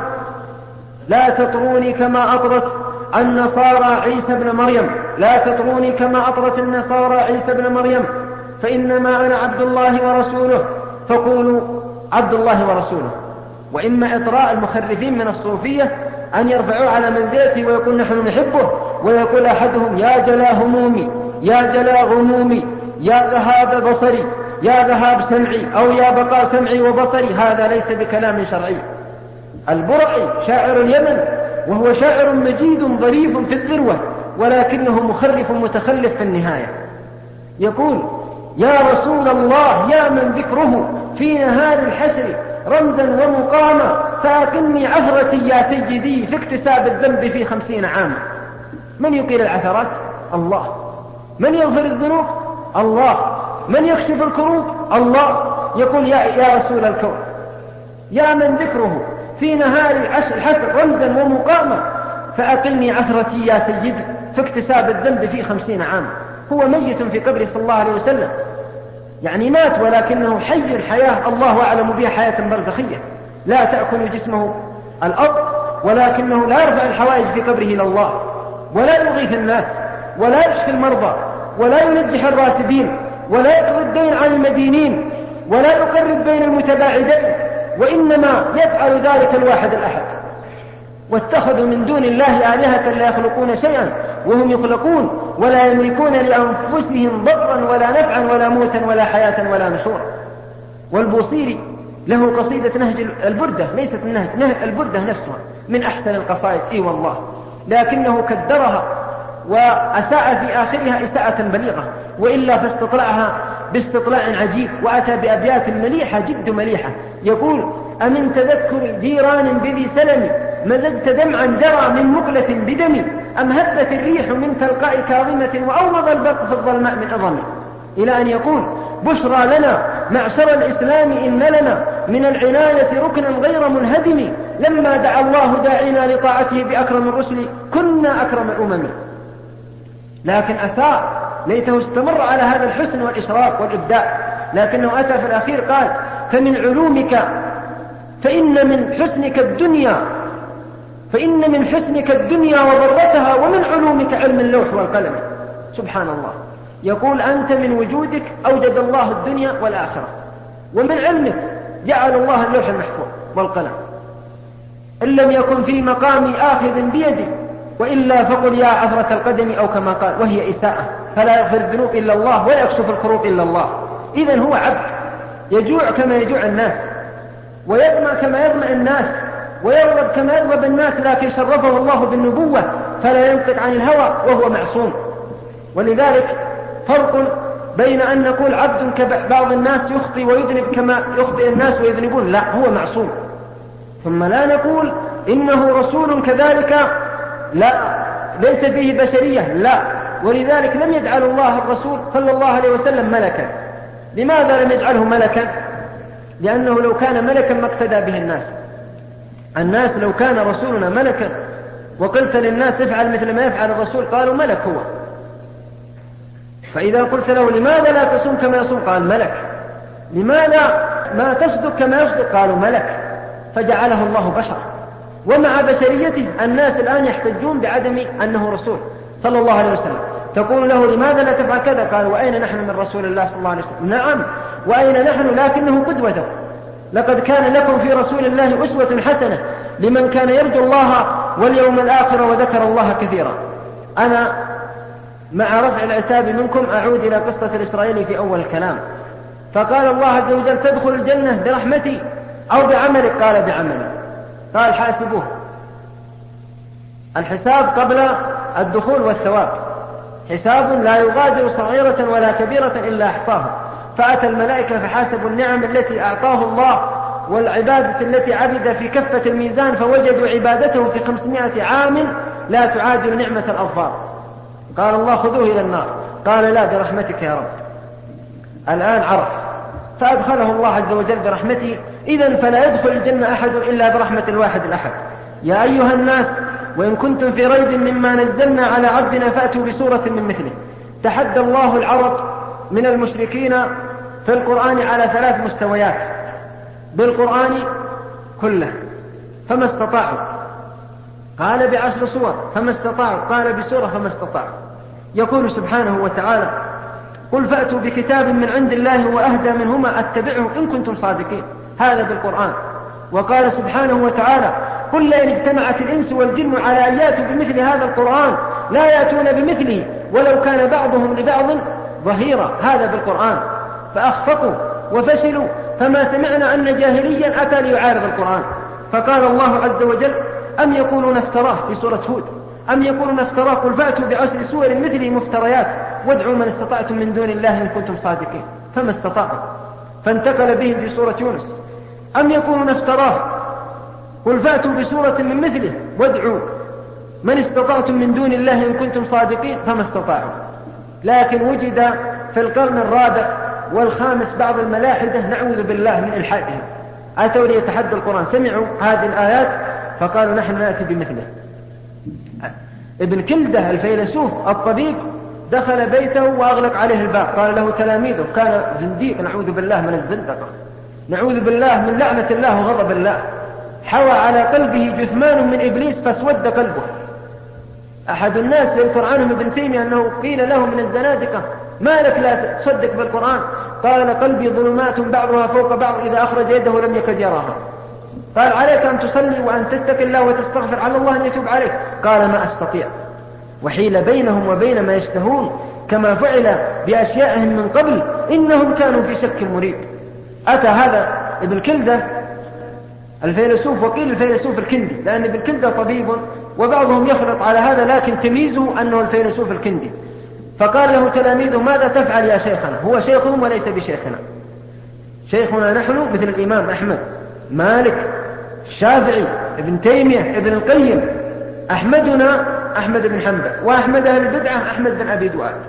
لا تطروني كما أطرت النصارى عيسى بن مريم، لا تطروني كما أطرت النصارى عيسى بن مريم، فإنما أنا عبد الله ورسوله، فقولوا عبد الله ورسوله. وإما إطراء المخرفين من الصوفية أن يرفعوا على منزلته ويقول نحن نحبه، ويقول أحدهم: يا جلا همومي، يا جلا غمومي، يا ذهاب بصري، يا ذهاب سمعي، أو يا بقاء سمعي وبصري. هذا ليس بكلام شرعي. البرعي شاعر اليمن، وهو شاعر مجيد ظريف في الذروة، ولكنه مخرف متخلف في النهاية. يقول: يا رسول الله، يا من ذكره في نهار الحشر رمزا ومقاما، فأقمني عثرتي يا سيدي في اكتساب الذنب في 50 عاما. من يقيل العثرات؟ الله. من يغفر الذنوب؟ الله. من يكشف الكروب؟ الله. يقول: يا رسول الكون، يا من ذكره في نهار الحشر رمزا ومقاما، فأقلني عثرتي يا سيدي في اكتساب الذنب في 50 عاما. هو ميت في قبره صلى الله عليه وسلم، يعني مات، ولكنه حي الحياة الله أعلم بها، حياة برزخية لا تأكل جسمه الأرض، ولكنه لا يرفع الحوائج في قبره إلى الله، ولا يغيث الناس، ولا يشفي المرضى، ولا ينجح الراسبين، ولا يقضي الدين عن المدينين، ولا يقرب بين المتباعدين، وإنما يفعل ذلك الواحد الأحد. واتخذوا من دون الله آلهة لا يخلقون شيئا وهم يخلقون ولا يملكون لأنفسهم ضرا ولا نفعا ولا موتا ولا حياة ولا نشورا. والبوصيري له قصيدة نهج البردة، ليست النهج، البردة نفسها من أحسن القصائد، والله، لكنه كدرها وأساء في آخرها إساءة بليغة، وإلا فاستطلعها باستطلاع عجيب، وأتى بأبيات مليحة جد مليحة. يقول: أمن تذكر جيران بذي سلم مزجت دمعا جرى من مقلة بدمي، أم هبت الريح من تلقاء كاظمة وأومض البرق في الظلماء من أظمي، إلى أن يقول: بشرى لنا معشر الإسلام إن لنا من العناية ركنا غير منهدم، لما دعا الله داعينا لطاعته بأكرم الرسل كنا أكرم الأمم. لكن أساء، ليته استمر على هذا الحسن والإشراق والإبداع، لكنه أتى في الأخير قال: فمن علومك فإن من حسنك الدنيا وضرتها، ومن علومك علم اللوح والقلم. سبحان الله. يقول: أنت من وجودك أوجد الله الدنيا والآخرة، ومن علمك جعل الله اللوح المحفوظ والقلم. إن لم يكن في مقامي آخذ بيدي، وإلا فقل يا عثرة القدم، أو كما قال، وهي إساءة، فلا يغفر الذنوب إلا الله ولا يكشف الكروب إلا الله. إذن هو عبد يجوع كما يجوع الناس، ويظمأ كما يظمأ الناس، ويغضب كما يغضب الناس، لكن شرفه الله بالنبوة فلا ينطق عن الهوى وهو معصوم. ولذلك فرق بين أن نقول عبد كبعض الناس يخطي ويذنب كما يخطئ الناس ويذنبون، لا، هو معصوم. ثم لا نقول إنه رسول كذلك، لا، ليس فيه بشرية، لا. ولذلك لم يجعل الله الرسول صلى الله عليه وسلم ملكا. لماذا لم يجعله ملكا؟ لأنه لو كان ملكا ما اقتدى به الناس لو كان رسولنا ملكا وقلت للناس افعل مثل ما يفعل الرسول قالوا ملك هو. فإذا قلت له لماذا لا تصوم كما يصوم قال ملك، لماذا ما تصدق كما يصدق قالوا ملك. فجعله الله بشرا، ومع بشريته الناس الآن يحتجون بعدم أنه رسول صلى الله عليه وسلم. تقول له لماذا لا تفعل كذا قال وأين نحن من رسول الله صلى الله عليه وسلم؟ نعم وأين نحن، لكنه قدوته. لقد كان لكم في رسول الله أسوة حسنة لمن كان يرجو الله واليوم الآخر وذكر الله كثيرا. أنا مع رفع العتاب منكم أعود إلى قصة الإسرائيلي في أول الكلام. فقال الله عز وجل تدخل الجنة برحمتي أو بعملك؟ قال بعملي. قال حاسبوه، الحساب قبل الدخول والثواب، حساب لا يغادر صغيرة ولا كبيرة إلا أحصاها. فأتى الملائكة فحاسبوا النعم التي أعطاه الله والعبادة التي عبد في كفة الميزان، فوجدوا عبادته في 500 عام لا تعادل نعمة الأظفار. قال الله خذوه إلى النار، قال لا برحمتك يا رب. الآن عرف، فأدخله الله عز وجل برحمته. إذن فلا يدخل الجنة أحد إلا برحمة الواحد الأحد. يا أيها الناس وإن كنتم في ريب مما نزلنا على عبدنا فأتوا بسورة من مثله. تحدى الله العرب من المشركين في القرآن على 3 مستويات بالقرآن كله فما استطاعوا، قال ب10 صور فما استطاعوا، قال بسورة فما استطاعوا. يقول سبحانه وتعالى قل فأتوا بكتاب من عند الله وأهدى منهما أتبعه إن كنتم صادقين، هذا بالقرآن. وقال سبحانه وتعالى قل لئن اجتمعت الإنس والجن على أن يأتوا بمثل هذا القرآن لا يأتون بمثله ولو كان بعضهم لبعض ظهيرا، هذا بالقرآن. فأخفقوا وفشلوا، فما سمعنا أن جاهليا أتى ليعارض القرآن. فقال الله عز وجل أم يقولون افتراه في سورة هود، أم يقولون افتراه قل فأتوا ب10 سور مثله مفتريات وادعوا من استطعتم من دون الله إن كنتم صادقين، فما استطاعوا. فانتقل بهم في سورة يونس أم يقولون افتراه قل فأتوا بسورة من مثله وادعوا من استطعتم من دون الله إن كنتم صادقين، فما استطاعوا. لكن وجد في القرن الرابع والخامس بعض الملاحدة نعوذ بالله من إلحادهم، أتوا ليتحدى القرآن، سمعوا هذه الآيات فقالوا نحن نأتي بمثله. ابن كلدة الفيلسوف الطبيب دخل بيته وأغلق عليه الباب، قال له تلاميذه، كان زنديق نعوذ بالله من الزندقة، نعوذ بالله من لعنة الله وغضب الله، حوى على قلبه جثمان من إبليس فاسود قلبه. أحد الناس يذكر عنهم ابن تيمية أنه قيل له من الزنادقة ما لك لا تصدق بالقرآن؟ قال قلبي ظلمات بعضها فوق بعض إذا أخرج يده لم يكد يراها. قال عليك أن تصلي وأن تتقي الله وتستغفر على الله أن يتوب عليك، قال ما أستطيع. وحيل بينهم وبين ما يشتهون كما فعل بأشيائهم من قبل إنهم كانوا في شك مريب. أتى هذا ابن كلدة الفيلسوف، وقيل الفيلسوف الكندي لأن ابن كلدة طبيب وبعضهم يخلط على هذا، لكن تمييزه أنه الفيلسوف الكندي. فقال له تلاميذه ماذا تفعل يا شيخنا؟ هو شيخهم وليس بشيخنا، شيخنا نحن مثل الإمام أحمد، مالك، الشافعي، ابن تيمية، ابن القيم. أحمدنا أحمد بن حنبل، وأحمد أهل البدعة أحمد بن أبي دؤاد.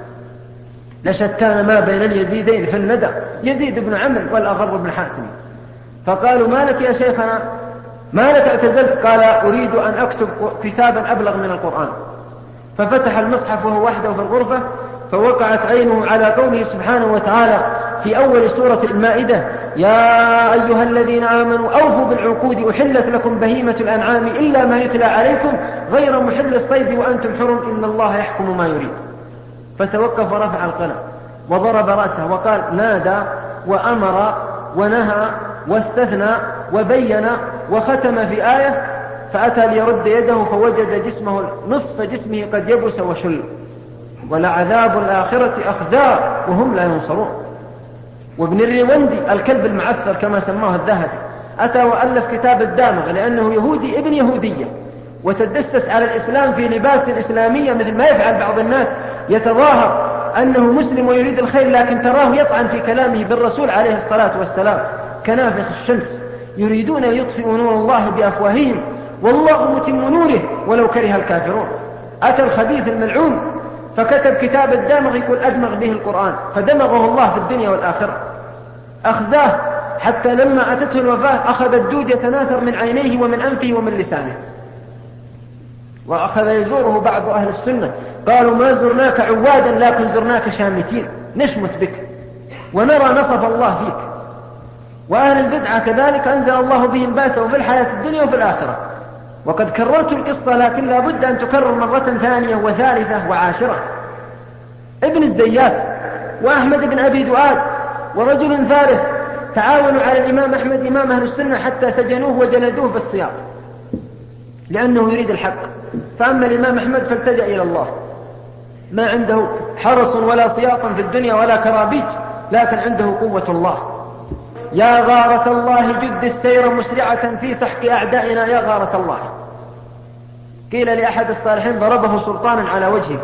لشتان ما بين اليزيدين في الندى، يزيد بن عمرو والأغر بن حاتم. فقالوا ما لك يا شيخنا، ما لك اعتزلت؟ قال أريد أن أكتب كتابا أبلغ من القرآن. ففتح المصحف وهو وحده في الغرفة، فوقعت عينه على قوله سبحانه وتعالى في أول سورة المائدة يا أيها الذين آمنوا أوفوا بالعقود أحلت لكم بهيمة الأنعام إلا ما يتلى عليكم غير محل الصيد وأنتم حرم إن الله يحكم ما يريد. فتوقف ورفع القلم وضرب رأسه وقال نادى وأمر ونهى واستثنى وبين وختم في آية، فأتى ليرد يده فوجد جسمه نصف جسمه قد يبس وشل، ولعذاب الآخرة أخزى وهم لا ينصرون. وابن الريوندي الكلب المعثر كما سماه الذهبي أتى وألف كتاب الدامغ لأنه يهودي ابن يهودية، وتدسس على الإسلام في لباس الإسلامية مثل ما يفعل بعض الناس، يتظاهر أنه مسلم ويريد الخير لكن تراه يطعن في كلامه بالرسول عليه الصلاة والسلام كنافخ الشمس، يريدون أن يطفئوا نور الله بأفواههم والله متم نوره ولو كره الكافرون. أتى الخبيث الملعون فكتب كتاب الدامغ يقول أدمغ به القرآن، فدمغه الله في الدنيا والآخرة، أخزاه حتى لما أتته الوفاة أخذ الدود يتناثر من عينيه ومن أنفه ومن لسانه. وأخذ يزوره بعض أهل السنة قالوا ما زرناك عوادا لكن زرناك شامتين، نشمت بك ونرى نصف الله فيك. وأهل البدعة كذلك أنزل الله بهم باسه في الحياة الدنيا وفي الآخرة. وقد كررت القصة لكن لا بد أن تكرر مرة ثانية وثالثة وعاشرة. ابن الزيات وأحمد بن أبي دؤاد ورجل ثالث تعاونوا على الإمام أحمد إمام أهل السنة حتى سجنوه وجلدوه بالسياط لأنه يريد الحق. فأما الإمام أحمد فالتجأ إلى الله. ما عنده حرس ولا سياط في الدنيا ولا كرابيج، لكن عنده قوة الله. يا غارة الله جد السير مسرعة في سحق أعدائنا يا غارة الله. قيل لأحد الصالحين ضربه سلطانا على وجهه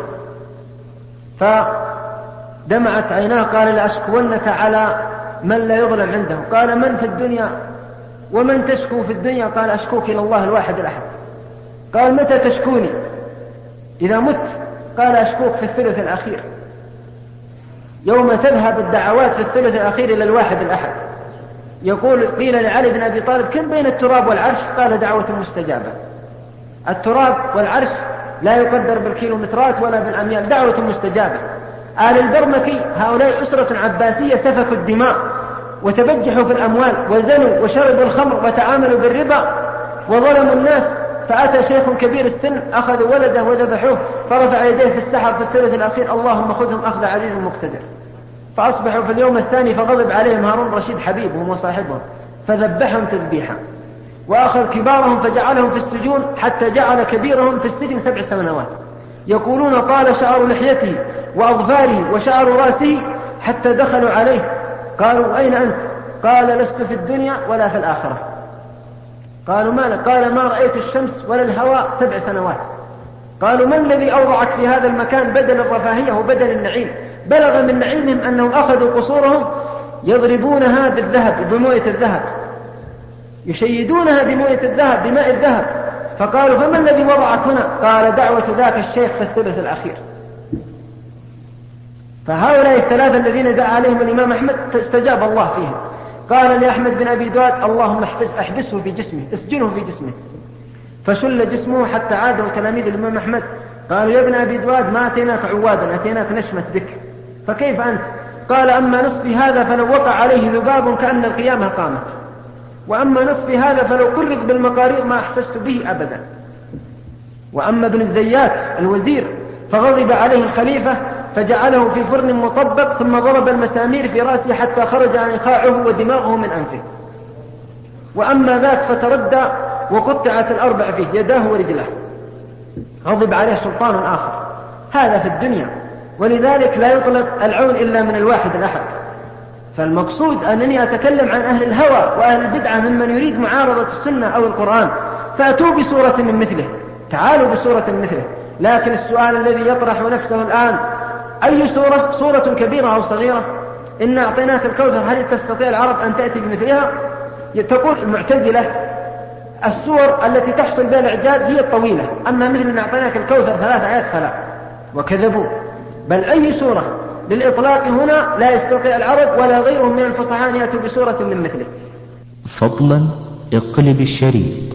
فدمعت عيناه، قال لأشكونك على من لا يظلم عنده. قال من في الدنيا ومن تشكو في الدنيا؟ قال أشكوك إلى الله الواحد الأحد. قال متى تشكوني؟ إذا مت. قال أشكوك في الثلث الأخير، يوم تذهب الدعوات في الثلث الأخير إلى الواحد الأحد. يقول قيل لعلي بن أبي طالب كم بين التراب والعرش؟ قال دعوة مستجابة. التراب والعرش لا يقدر بالكيلومترات ولا بالأميال، دعوة مستجابة. آل البرمكي هؤلاء أسرة عباسية سفكوا الدماء وتبجحوا في الأموال وزنوا وشربوا الخمر وتعاملوا بالربا وظلموا الناس. فأتى شيخ كبير السن أخذوا ولده وذبحوه، فرفع يديه في السحر في الثلث الأخير اللهم خذهم أخذ عزيز مقتدر. فأصبحوا في اليوم الثاني فغضب عليهم هارون رشيد حبيبهم وصاحبهم فذبحهم تذبيحا، وأخذ كبارهم فجعلهم في السجون حتى جعل كبيرهم في السجن 7 سنوات. يقولون طال شعر لحيته وأظفاره وشعر رأسه حتى دخلوا عليه قالوا أين أنت؟ قال لست في الدنيا ولا في الآخرة. قالوا ما لك؟ قال ما رأيت الشمس ولا الهواء 7 سنوات. قالوا ما الذي أوضعك في هذا المكان بدل الرفاهية وبدل النعيم؟ بلغ من نعيمهم أنهم أخذوا قصورهم يضربونها بالذهب بموية الذهب، يشيدونها بموية الذهب بماء الذهب. فقالوا فما الذي وضعك هنا؟ قال دعوة ذاك الشيخ في الثلث الأخير. فهؤلاء الثلاثة الذين دعا عليهم الإمام أحمد استجاب الله فيهم. قال لأحمد بن أبي دواد اللهم احبسه في جسمه، اسجنه في جسمه. فشل جسمه حتى عادوا تلاميذ الإمام أحمد قالوا يا ابن أبي دواد ما أتيناك عوادا، أتيناك نشمة بك، فكيف أنت؟ قال أما نصفي هذا فلو وقع عليه ذباب كأن القيامة قامت، وأما نصفي هذا فلو قرض بالمقارير ما أحسست به أبدا. وأما ابن الزيات الوزير فغضب عليه الخليفة فجعله في فرن مطبق ثم ضرب المسامير في رأسه حتى خرج انخاعه ودماغه من أنفه. وأما ذاك فتردى وقطعت الأربع فيه يداه ورجله. غضب عليه سلطان آخر. هذا في الدنيا، ولذلك لا يطلب العون إلا من الواحد الأحد. فالمقصود أنني أتكلم عن أهل الهوى وأهل البدعة ممن يريد معارضة السنة أو القرآن، فأتوا بسورة من مثله، تعالوا بسورة من مثله. لكن السؤال الذي يطرح نفسه الآن أي سورة؟ سورة كبيرة أو صغيرة؟ إن أعطيناك الكوثر هل تستطيع العرب أن تأتي بمثلها؟ تقول المعتزلة السور التي تحصل بها الإعجاز هي الطويلة، أما مثل إن أعطيناك الكوثر 3 آيات فلا، وكذبوا. بل أي سورة للإطلاق هنا لا يستطيع العرب ولا غيرهم من الفصحاء أن يأتوا بسورة من مثله. فضلا اقلب الشريط.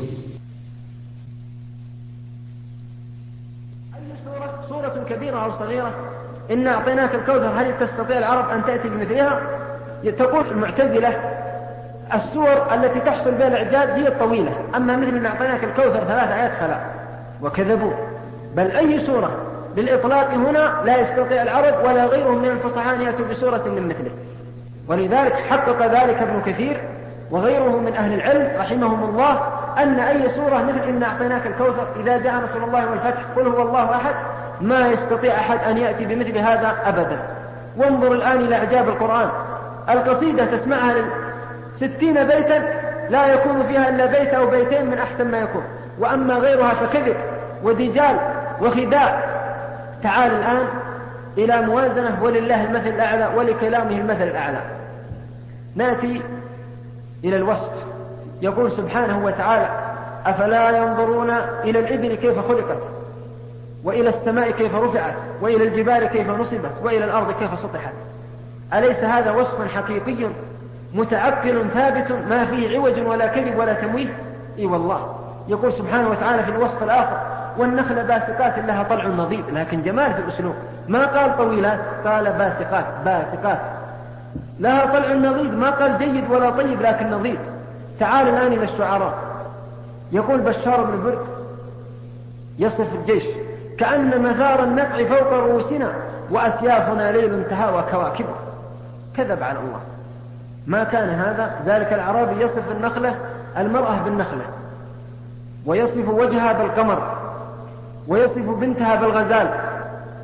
أي سورة؟ سورة كبيرة أو صغيرة؟ إن أعطيناك الكوثر هل تستطيع العرب أن تأتي بمثلها؟ تقول المعتزلة السور التي تحصل بها الإعجاز هي الطويلة، أما مثل إن أعطيناك الكوثر 3 آيات فلا، وكذبوا. بل أي سورة للإطلاق هنا لا يستطيع العرب ولا غيرهم من الفصحاء أن يأتوا بسورة من مثله. ولذلك حقق ذلك ابن كثير وغيره من أهل العلم رحمهم الله أن أي سورة مثل إن أعطيناك الكوثر إذا جاء نصر الله والفتح قل هو الله أحد ما يستطيع أحد أن يأتي بمثل هذا أبدا. وانظر الآن إلى إعجاب القرآن. القصيدة تسمعها 60 بيتا لا يكون فيها إلا بيت أو بيتين من أحسن ما يكون، وأما غيرها فكذب ودجال وخداع. تعال الآن إلى موازنة ولله المثل الأعلى ولكلامه المثل الأعلى. نأتي إلى الوصف. يقول سبحانه وتعالى أفلا ينظرون إلى الإبل كيف خلقت وإلى السماء كيف رفعت وإلى الجبال كيف نصبت وإلى الأرض كيف سطحت. أليس هذا وصف حقيقي متعقل ثابت ما فيه عوج ولا كذب ولا تمويه؟ إي والله. يقول سبحانه وتعالى في الوصف الآخر والنخل باسقات لها طلع نضيد، لكن جمال في الأسلوب، ما قال طويلات، قال باسقات باسقات لها طلع نضيد، ما قال جيد ولا طيب لكن نضيد. تعال الآن إلى الشعراء. يقول بشار بن برد يصف الجيش كأن مثار النفع فوق رؤوسنا وأسيافنا ليل تهاوى كواكبه. كذب على الله، ما كان هذا. ذلك الأعرابي يصف النخلة المرأة بالنخلة، ويصف وجهها بالقمر، ويصف بنتها بالغزال،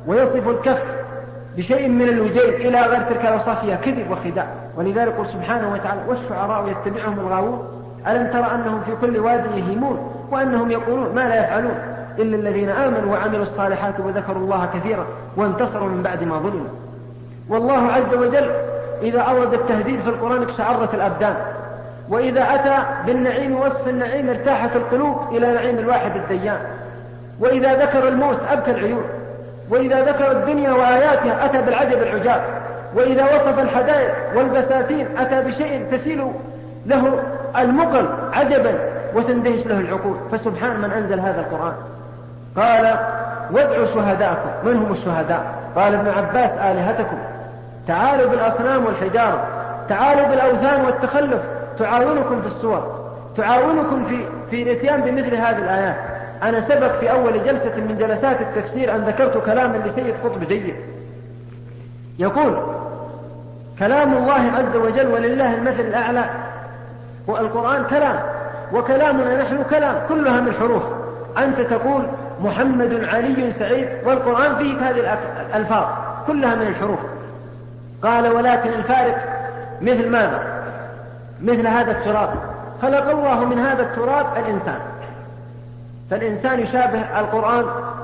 ويصف الكف بشيء من الوجيل إلى غير تلك الأوصاف فيها كذب وخداع. ولذلك قل سبحانه وتعالى: والشعراء يتبعهم الغاوون ألم تر أنهم في كل واد يهيمون وأنهم يقولون ما لا يفعلون إلا الذين آمنوا وعملوا الصالحات وذكروا الله كثيرا وانتصروا من بعد ما ظلموا. والله عز وجل إذا أورد التهديد في القرآن اقشعرت الأبدان، وإذا أتى بالنعيم وصف النعيم ارتاحت القلوب إلى نعيم الواحد الديان، وإذا ذكر الموت أبكى العيون، وإذا ذكر الدنيا وآياتها أتى بالعجب العجاب، وإذا وصف الحدائق والبساتين أتى بشيء تسيل له المقل عجبا وتندهش له العقول. فسبحان من أنزل هذا القرآن. قال: وادعوا شهداءكم. من هم الشهداء؟ قال ابن عباس: آلهتكم. تعالوا بالأصنام والحجارة، تعالوا بالأوثان والتخلف، تعاونكم في الصور، تعاونكم في الاتيان بمثل هذه الآيات. أنا سبق في أول جلسة من جلسات التفسير أن ذكرت كلاما لسيد قطب جيد يقول: كلام الله عز وجل ولله المثل الأعلى، والقرآن كلام، وكلامنا نحن كلام، كلها من حروف. أنت تقول محمد علي سعيد، والقرآن فيه هذه الألفاظ كلها من الحروف. قال: ولكن الفارق مثل ماذا؟ مثل هذا التراب، خلق الله من هذا التراب الإنسان، فالإنسان يشابه القرآن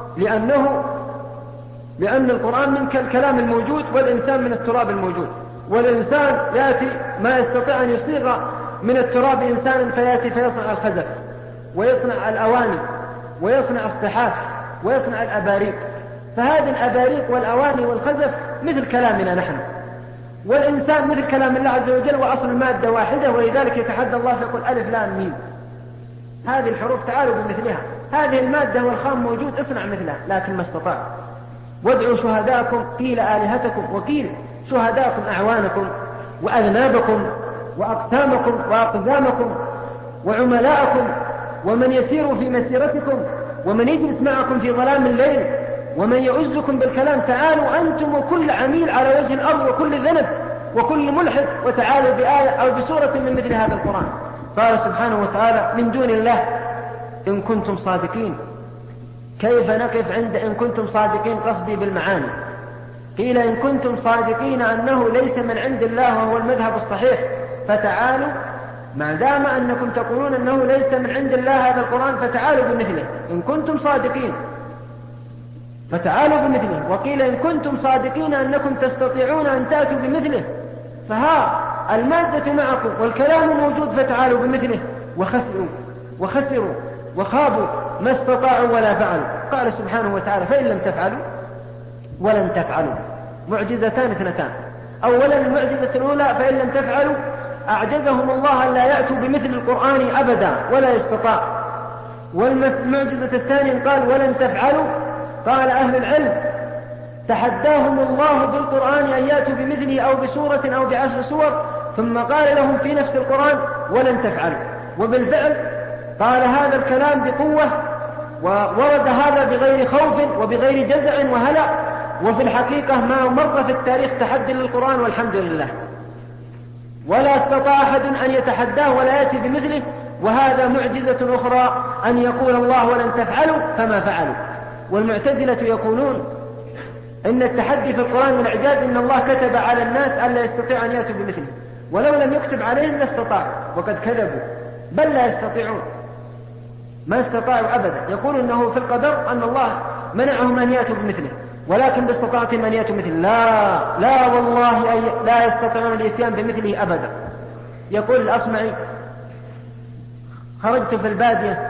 لأن القرآن من الكلام الموجود والإنسان من التراب الموجود. والإنسان يأتي ما يستطيع أن يصيغ من التراب إنسانا، فيأتي فيصنع الخزف ويصنع الأواني ويصنع الصحاف ويصنع الأباريق. فهذه الأباريق والأواني والخزف مثل كلامنا نحن، والإنسان مثل كلام الله عز وجل، وأصل المادة واحدة. ولذلك يتحدى الله فيقول: ألف لام ميم، هذه الحروف تعالوا بمثلها، هذه المادة والخام موجود، اصنع مثلها، لكن ما استطاع. وادعوا شهداءكم، قيل آلهتكم، وقيل شهداءكم أعوانكم وأذنابكم وأقسامكم وأقزامكم وعملاءكم، ومن يسير في مسيرتكم، ومن يجلس معكم في ظلام الليل، ومن يعزكم بالكلام. تعالوا أنتم وكل عميل على وجه الأرض وكل ذنب وكل ملحد، وتعالوا بآية أو بسورة من مثل هذا القرآن. قال سبحانه وتعالى: من دون الله إن كنتم صادقين. كيف نقف عند إن كنتم صادقين؟ قصدي بالمعاني. قيل: إن كنتم صادقين أنه ليس من عند الله وهو المذهب الصحيح، فتعالوا، ما دام أنكم تقولون أنه ليس من عند الله هذا القرآن، فتعالوا بمثله. إن كنتم صادقين فتعالوا بمثله. وقيل: إن كنتم صادقين أنكم تستطيعون أن تأتوا بمثله، فها المادة معكم والكلام موجود، فتعالوا بمثله. وخسروا وخابوا ما استطاعوا ولا فعلوا. قال سبحانه وتعالى: فإن لم تفعلوا ولن تفعلوا. معجزتان اثنتان. أولا المعجزة الأولى: فإن لم تفعلوا، أعجزهم الله أن لا يأتوا بمثل القرآن أبدا ولا يستطاع. والمعجزة الثانية قال: ولن تفعلوا. قال أهل العلم: تحداهم الله بالقرآن أن يأتوا بمثله أو بسورة أو ب10 سور، ثم قال لهم في نفس القرآن: ولن تفعلوا. وبالفعل قال هذا الكلام بقوة، وورد هذا بغير خوف وبغير جزع وهلع. وفي الحقيقة ما مر في التاريخ تحدي للقرآن، والحمد لله، ولا استطاع أحد أن يتحداه ولا يأتي بمثله. وهذا معجزة أخرى أن يقول الله: ولن تفعلوا، فما فعلوا. والمعتزلة يقولون إن التحدي في القرآن والإعجاز إن الله كتب على الناس ألا يستطيع أن يأتوا بمثله، ولو لم يكتب عليهم لاستطاعوا، وقد كذبوا، بل لا يستطيعون، ما استطاعوا أبدا. يقول إنه في القدر أن الله منعهم أن يأتوا بمثله، ولكن باستطاعتهم أن يأتوا مثله. لا والله لا يستطيعون الإتيان بمثله أبدا. يقول الأصمعي: خرجت في البادية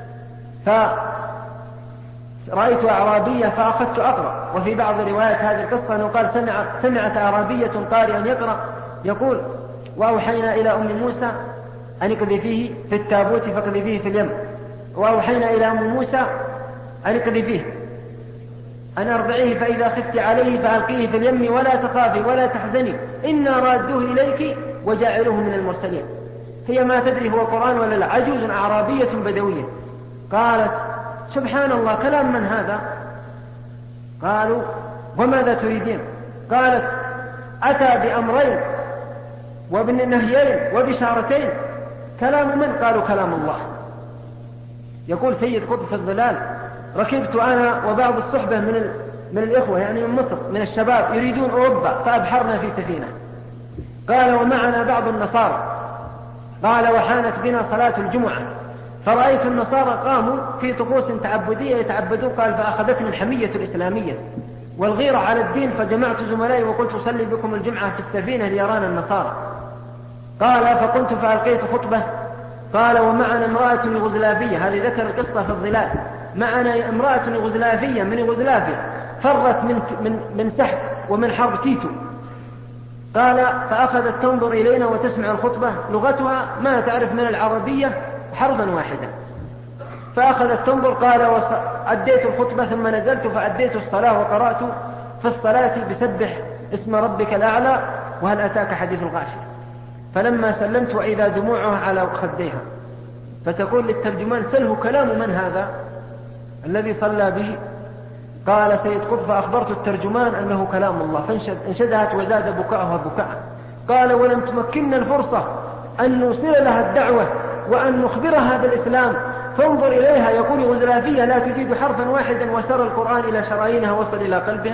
فرأيت أعرابية فأخذت أقرأ. وفي بعض روايات هذه القصة أنه قال: سمعت أعرابية قارئا يقرأ يقول: وأوحينا إلى أم موسى أن اقذفيه في التابوت فاقذفيه في اليم، وأوحينا إلى أم موسى أن اقذفيه، أن أرضعيه، فإذا خفت عليه فألقيه في اليم ولا تخافي ولا تحزني إنا رادوه إليك وجاعلوه من المرسلين. هي ما تدري هو قرآن ولا لا، عجوز أعرابية بدوية. قالت: سبحان الله، كلام من هذا؟ قالوا: وماذا تريدين؟ قالت: أتى بأمرين وبنهيين وبشارتين، كلام من؟ قالوا: كلام الله. يقول سيد قطب في الظلال: ركبت أنا وبعض الصحبة من الإخوة يعني من مصر من الشباب يريدون أوروبا فأبحرنا في سفينة. قال ومعنا بعض النصارى. قال وحانت بنا صلاة الجمعة فرأيت النصارى قاموا في طقوس تعبدية يتعبدون. قال فأخذتني الحمية الإسلامية والغيرة على الدين فجمعت زملائي وقلت أصلي بكم الجمعة في السفينة ليرانا النصارى. قال فقلت فألقيت خطبة. قال ومعنا امرأة يوغوسلافية. هذه ذكر القصة في الظلال. معنا امرأة يوغوسلافية من يوغوسلافيا فرت من سحق ومن حرب تيتو. قال فأخذت تنظر إلينا وتسمع الخطبة لغتها ما تعرف من العربية حرفا واحدا. فأخذت تنظر. قال أديت الخطبة ثم نزلت فأديت الصلاة وقرأت في الصلاة بسبح اسم ربك الأعلى وهل أتاك حديث الغاشية. فلما سلمت وإذا دموعها على خديها فتقول للترجمان سله كلام من هذا الذي صلى به. قال سيد قطب فأخبرت الترجمان أنه كلام الله فانشدهت وزاد بكاءها بكاء. قال ولم تمكننا الفرصة أن نوصل لها الدعوة وأن نخبرها بالإسلام فانظر إليها يقول يوغوسلافية لا تجيد حرفا واحدا وسر القرآن إلى شرايينها وصل إلى قلبها.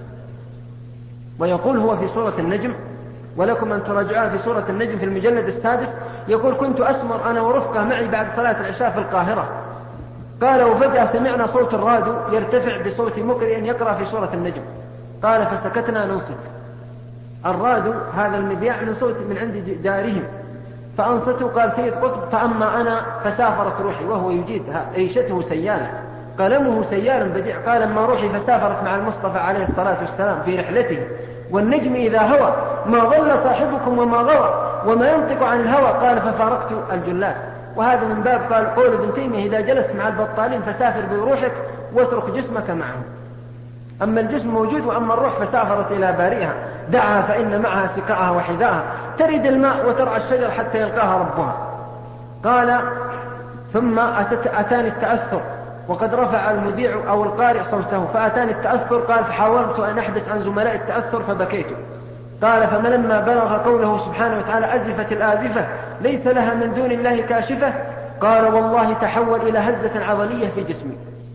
ويقول هو في سورة النجم ولكم أن تراجعوها في سورة النجم في المجلد السادس. يقول كنت أسمر أنا ورفقة معي بعد صلاة العشاء في القاهرة. قال وفجأة سمعنا صوت الراديو يرتفع بصوت مقرئ يقرأ في سورة النجم. قال فسكتنا ننصت. الراديو هذا المذياع من صوت من عند جارهم فأنصتوا. قال سيد قطب فأما أنا فسافرت روحي وهو يجيد عيشته سيالة قلمه سيالا بديع. قال أما روحي فسافرت مع المصطفى عليه الصلاة والسلام في رحلته والنجم إذا هوى ما ضل صاحبكم وما غوى وما ينطق عن الهوى. قال ففارقت الجلاس. وهذا من باب قال قول ابن تيمية إذا جلست مع البطالين فسافر بروحك واترك جسمك معهم. أما الجسم موجود وأما الروح فسافرت إلى بارئها دعها فإن معها سقاءها وحذاءها ترد الماء وترعى الشجر حتى يلقاها ربها. قال ثم أتاني التأثر وقد رفع المذيع أو القارئ صوته فأتاني التأثر. قال فحاولت أن أحبس عن زملاء التأثر فبكيت. قال فلما بلغ قوله سبحانه وتعالى أزفت الآزفة ليس لها من دون الله كاشفة. قال والله تحول إلى هزة عضلية في جسمي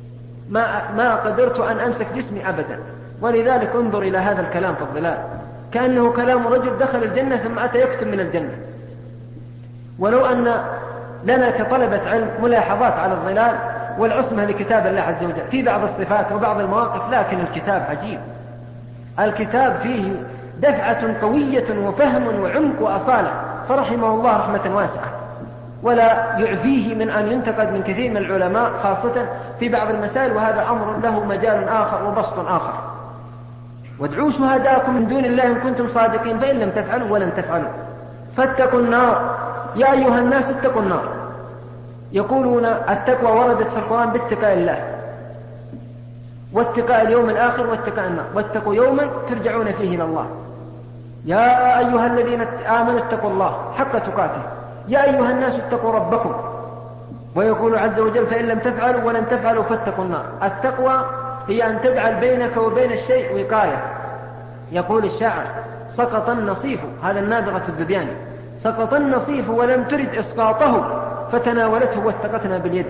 ما قدرت أن أمسك جسمي أبدا. ولذلك انظر إلى هذا الكلام في الظلال كأنه كلام رجل دخل الجنة ثم أتى يكتب من الجنة. ولو أن لنا كطلبة علم ملاحظات على الظلال والعصمة لكتاب الله عز وجل في بعض الصفات وبعض المواقف لكن الكتاب عجيب. الكتاب فيه دفعة قوية وفهم وعمق وأصالة فرحمه الله رحمة واسعة ولا يعفيه من أن ينتقد من كثير من العلماء خاصة في بعض المسائل وهذا أمر له مجال آخر وبسط آخر. وادعوا شهداءكم من دون الله إن كنتم صادقين فإن لم تفعلوا ولن تفعلوا فاتقوا النار يا أيها الناس اتقوا النار. يقولون التقوى وردت في القرآن باتقاء الله واتقاء اليوم الآخر واتقاء النار واتقوا يوما ترجعون فيه إلى الله. يا أيها الذين آمنوا اتقوا الله حق تقاته يا أيها الناس اتقوا ربكم. ويقول عز وجل فإن لم تفعلوا ولن تفعلوا فاتقوا النار. التقوى هي أن تجعل بينك وبين الشيء وقاية. يقول الشاعر سقط النصيف هذا النابغة الذبياني سقط النصيف ولم ترد إسقاطه فتناولته واتقتنا باليد.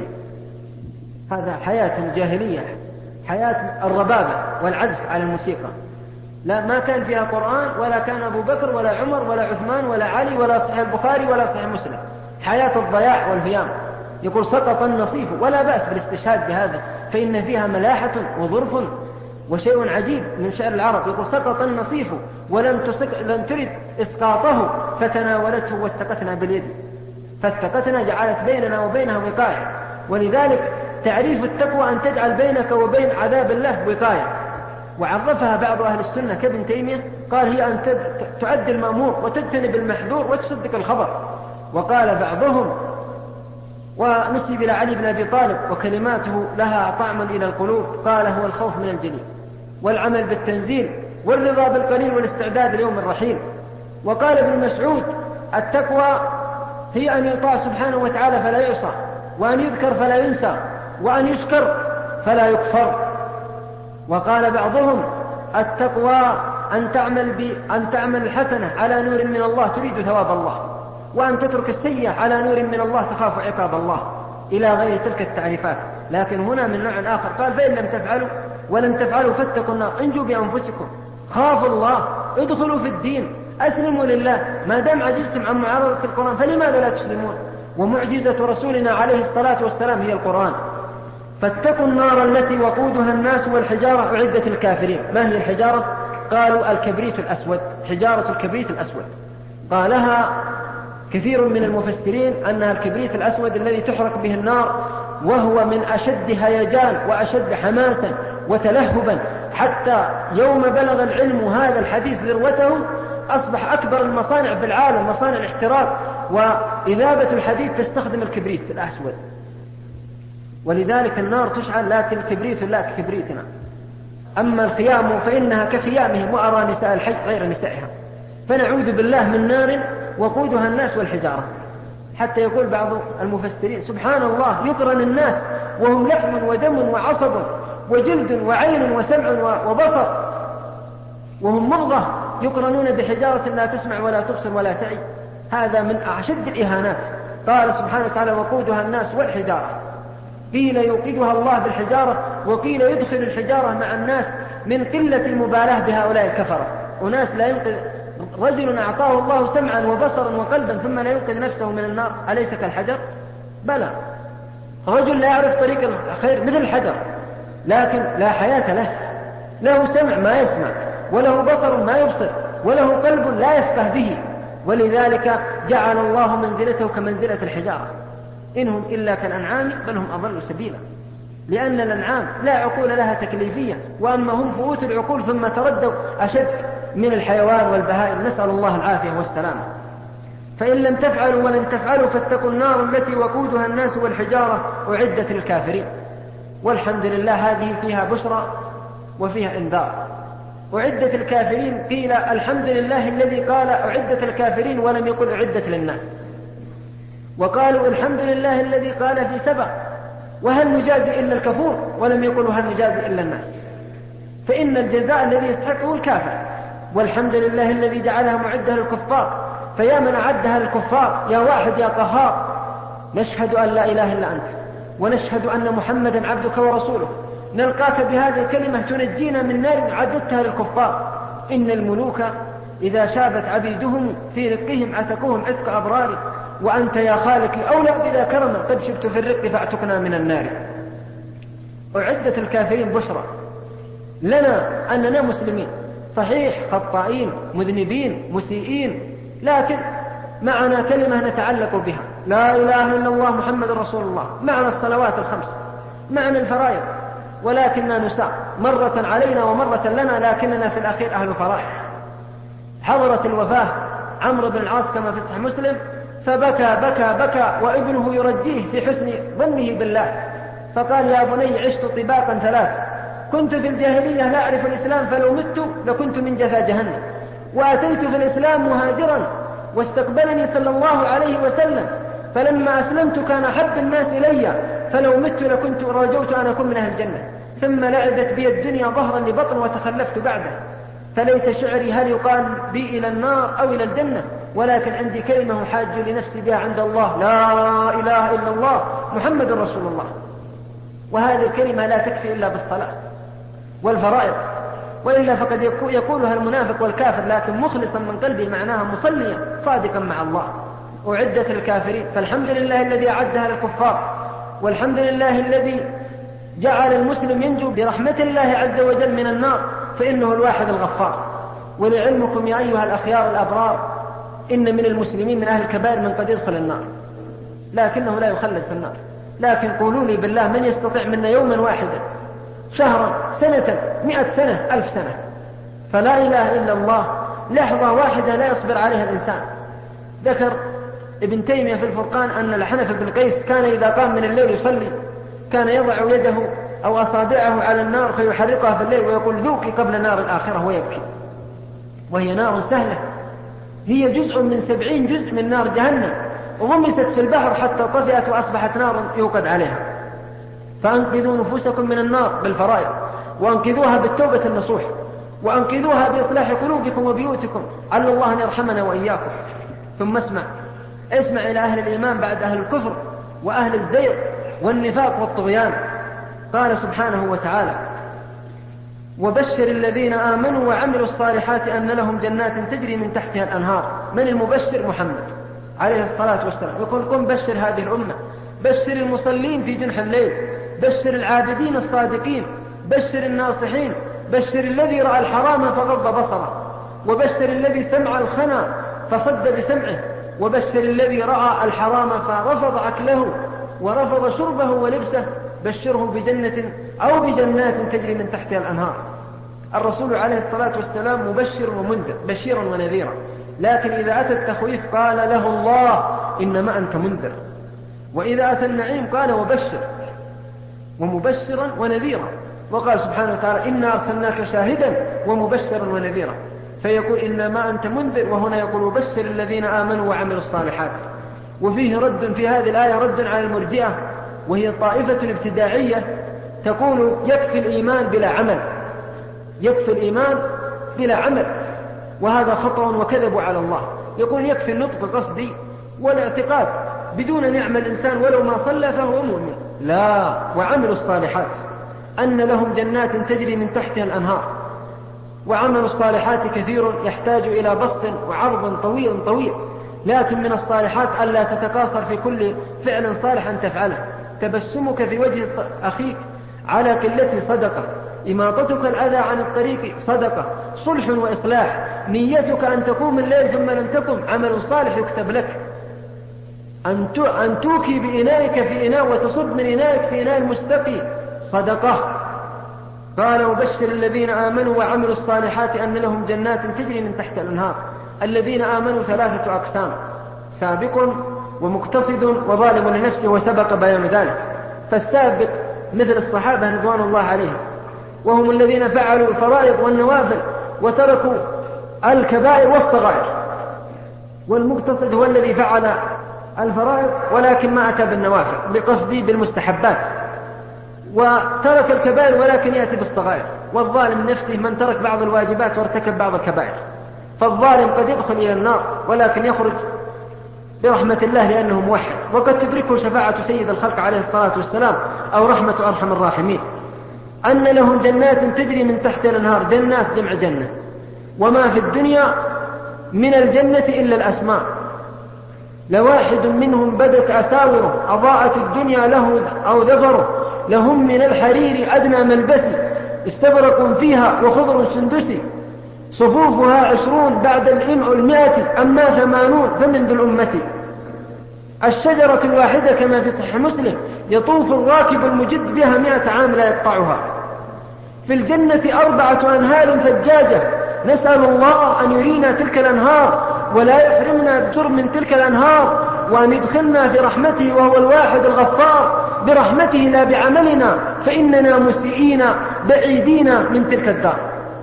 هذا حياة الجاهلية حياة الربابة والعزف على الموسيقى لا ما كان فيها قرآن ولا كان أبو بكر ولا عمر ولا عثمان ولا علي ولا صحيح البخاري ولا صحيح مسلم. حياة الضياع والهيام. يقول سقط النصيف ولا بأس بالاستشهاد بهذا فإن فيها ملاحة وظرف وشيء عجيب من شعر العرب. يقول سقط النصيف ولم ترد إسقاطه فتناولته واتقتنا باليد. فاتقتنا جعلت بيننا وبينها وقاية. ولذلك تعريف التقوى أن تجعل بينك وبين عذاب الله وقاية. وعرفها بعض أهل السنة كابن تيمية قال هي أن تعد المأمور وتجتنب المحذور وتصدق الخبر. وقال بعضهم ونسب إلى علي بن أبي طالب وكلماته لها طعم إلى القلوب قال هو الخوف من الجليل والعمل بالتنزيل والرضا بالقليل والاستعداد ليوم الرحيل. وقال ابن مسعود التقوى هي أن يطاع سبحانه وتعالى فلا يعصى وأن يذكر فلا ينسى وأن يشكر فلا يكفر. وقال بعضهم التقوى أن تعمل الحسنة على نور من الله تريد ثواب الله وأن تترك السيئة على نور من الله تخاف عقاب الله إلى غير تلك التعريفات. لكن هنا من نوع آخر قال فإن لم تفعلوا ولن تفعلوا فاتقوا النار انجوا بأنفسكم، خافوا الله، ادخلوا في الدين، أسلموا لله. ما دام عجزتم عن معارضة القرآن فلماذا لا تسلمون؟ ومعجزة رسولنا عليه الصلاة والسلام هي القرآن. فاتقوا النار التي وقودها الناس والحجارة أعدت الكافرين. ما هي الحجارة؟ قالوا الكبريت الأسود، حجارة الكبريت الأسود. قالها كثير من المفسرين أنها الكبريت الأسود الذي تحرق به النار، وهو من أشد هيجان وأشد حماسا وتلهبا، حتى يوم بلغ العلم هذا الحديث ذروته أصبح أكبر المصانع في العالم مصانع الاحتراق وإذابة الحديد تستخدم الكبريت الأسود. ولذلك النار تشعل لكن كبريت لا ككبريتنا. أما الخيام فإنها كخيامهم، وأرى نساء الحج غير نسائها. فنعوذ بالله من نار وقودها الناس والحجارة. حتى يقول بعض المفسرين سبحان الله، يقرن الناس وهم لحم ودم وعصب وجلد وعين وسمع وبصر، وهم مضغة يقرنون بحجارة لا تسمع ولا تبصر ولا تعي. هذا من أشد الإهانات. قال سبحانه وتعالى وقودها الناس والحجارة. قيل يوقدها الله بالحجارة، وقيل يدخل الحجارة مع الناس من قلة المبالاة بهؤلاء الكفرة. وناس لا ينقذ، رجل أعطاه الله سمعا وبصرا وقلبا ثم لا ينقذ نفسه من النار، أليس كالحجر؟ بلى. رجل لا يعرف طريق الخير مثل الحجر، لكن لا حياة له، له سمع ما يسمع، وله بصر ما يبصر، وله قلب لا يفقه به. ولذلك جعل الله منزلته كمنزلة الحجارة. إنهم إلا كالأنعام بل هم أضل سبيلا، لأن الأنعام لا عقول لها تكليفية، وأما هم فؤوت العقول ثم تردوا أشد من الحيوان والبهائم، نسأل الله العافية والسلامة. فإن لم تفعلوا ولن تفعلوا فاتقوا النار التي وقودها الناس والحجارة أعدت للكافرين. والحمد لله هذه فيها بشرى وفيها إنذار. أعدت الكافرين، قيل الحمد لله الذي قال أعدت الكافرين ولم يقل أعدت للناس. وقالوا الحمد لله الذي قال في سبع وهل نجازي إلا الكفور ولم يقل هل نجازي إلا الناس. فإن الجزاء الذي يستحقه الكافر. والحمد لله الذي جعلها معدها للكفار. فيا من أعدها للكفار يا واحد يا قهار، نشهد أن لا إله إلا أنت، ونشهد أن محمدا عبدك ورسوله. نلقاك بهذه الكلمة تنجينا من نار عددتها للكفار. إن الملوك إذا شابت عبيدهم في رقهم عتقوهم عتق أبرار، وأنت يا خالق أولى بذا كرما، قد شبت في الرق فاعتقنا من النار. أعدت الكافرين بشرى لنا أننا مسلمين، صحيح خطائين مذنبين مسيئين، لكن معنا كلمة نتعلق بها، لا إله إلا الله محمد رسول الله، معنا الصلوات الخمس، معنا الفرائض، ولكننا نساء مرة علينا ومرة لنا، لكننا في الأخير أهل فرائض. حضرت الوفاة عمرو بن العاص كما في صحيح مسلم، فبكى بكى بكى وابنه يرجيه في حسن ظنه بالله، فقال يا بني عشت طباقا ثلاث، كنت في الجاهلية لا أعرف الإسلام فلو مت لكنت من جفا جهنم، وأتيت في الإسلام مهاجرا واستقبلني صلى الله عليه وسلم، فلما أسلمت كان أحب الناس إلي، فلو مت لكنت رجوت أن أكون من أهل الجنة، ثم لعبت بي الدنيا ظهرا لبطن وتخلفت بعده، فليت شعري هل يقال بي إلى النار أو إلى الجنة، ولكن عندي كلمة أحاج لنفسي بها عند الله، لا إله إلا الله محمد رسول الله. وهذه الكلمة لا تكفي إلا بالصلاة والفرائض، وإلا فقد يقولها المنافق والكافر لكن مخلصا من قلبه، معناها مصليا صادقا مع الله. أعدت الكافرين، فالحمد لله الذي أعدها للكفار، والحمد لله الذي جعل المسلم ينجو برحمة الله عز وجل من النار، فإنه الواحد الغفار. ولعلمكم يا أيها الأخيار الأبرار، إن من المسلمين من أهل الكبائر من قد يدخل النار لكنه لا يخلد في النار. لكن قولوا لي بالله من يستطيع منا يوما واحدا شهرا سنة 100 سنة 1000 سنة؟ فلا إله إلا الله لحظة واحدة لا يصبر عليها الإنسان. ذكر ابن تيمية في الفرقان أن الحنف بن قيس كان إذا قام من الليل يصلي كان يضع يده أو أصابعه على النار فيحرقها في الليل ويقول ذوقي قبل نار الآخرة ويبكي، وهي نار سهلة، هي جزء من 70 جزء من نار جهنم، وغمست في البحر حتى طفئت وأصبحت نار يوقد عليها. فأنقذوا نفوسكم من النار بالفرائض، وأنقذوها بالتوبة النصوح، وأنقذوها بإصلاح قلوبكم وبيوتكم، على الله أن يرحمنا وإياكم. ثم اسمع إلى أهل الإيمان بعد أهل الكفر وأهل الزيغ والنفاق والطغيان. قال سبحانه وتعالى وبشر الذين آمنوا وعملوا الصالحات أن لهم جنات تجري من تحتها الأنهار. من المبشر؟ محمد عليه الصلاة والسلام. يقول قم بشر هذه الأمة، بشر المصلين في جنح الليل، بشر العابدين الصادقين، بشر الناصحين، بشر الذي رأى الحرام فغض بصره، وبشر الذي سمع الخنا فصد بسمعه، وبشر الذي رأى الحرام فرفض أكله ورفض شربه ولبسه، بشره بجنة أو بجنات تجري من تحتها الأنهار. الرسول عليه الصلاة والسلام مبشر ومنذر، بشيرا ونذيرا، لكن إذا أتى التخويف قال له الله إنما أنت منذر، وإذا أتى النعيم قال وبشر ومبشرا ونذيرا، وقال سبحانه وتعالى إنا أرسلناك شاهدا ومبشرا ونذيرا، فيقول إنما أنت منذر، وهنا يقول وبشر الذين آمنوا وعملوا الصالحات. وفيه رد في هذه الآية، رد على المرجئة، وهي طائفة ابتداعية تقول يكفي الإيمان بلا عمل، يكفي الإيمان بلا عمل، وهذا خطأ وكذب على الله. يقول يكفي النطق قصدي والاعتقاد بدون أن يعمل الإنسان ولو ما صلى فهو مؤمن. لا، وعملوا الصالحات أن لهم جنات تجري من تحتها الأنهار. وعمل الصالحات كثير يحتاج إلى بسط وعرض طويل، لكن من الصالحات ألا تتقاصر في كل فعل صالح أن تفعله. تبسمك في وجه أخيك على قلته صدقة، إماطتك الأذى عن الطريق صدقة، صلح وإصلاح، نيتك أن تقوم الليل ثم لم تقم عمل صالح يكتب لك، أن توكي بإنائك في إناء وتصب من إنائك في إناء المستقي صدقة. قال وبشر الذين آمنوا وعملوا الصالحات أن لهم جنات تجري من تحت الأنهار. الذين آمنوا 3 أقسام: سابق ومقتصد وظالم لنفسه، وسبق بيان ذلك. فالسابق مثل الصحابة رضوان الله عليهم، وهم الذين فعلوا الفرائض والنوافل وتركوا الكبائر والصغائر. والمقتصد هو الذي فعل الفرائض ولكن ما أتى بالنوافل بقصدي بالمستحبات، وترك الكبائر ولكن يأتي بالصغائر. والظالم نفسه من ترك بعض الواجبات وارتكب بعض الكبائر. فالظالم قد يدخل إلى النار ولكن يخرج برحمة الله لأنه موحد، وقد تدركه شفاعة سيد الخلق عليه الصلاة والسلام أو رحمة أرحم الراحمين. أن لهم جنات تجري من تحت الأنهار، جنات جمع جنة، وما في الدنيا من الجنة إلا الأسماء. لواحد منهم بدت أساوره، أضاءت الدنيا له أو ذفره، لهم من الحرير أدنى ملبسي، استبرق فيها وخضر سندسي، صفوفها 20 بعد الإمع 100، أما 80 فمن ذي الأمة. الشجرة الواحدة كما في صحيح مسلم يطوف الراكب المجد بها 100 عام لا يقطعها. في الجنة 4 أنهار ثجاجة، نسأل الله أن يرينا تلك الأنهار ولا يحرمنا بجر من تلك الأنهار، وأن يدخلنا في رحمته وهو الواحد الغفار، برحمته لا بعملنا، فإننا مسيئين بعيدين من تلك الدار.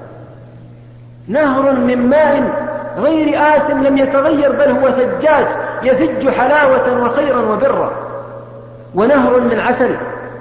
نهر من ماء غير آس لم يتغير بل هو ثجاج، يثج حلاوة وخيرا وبرا. ونهر من عسل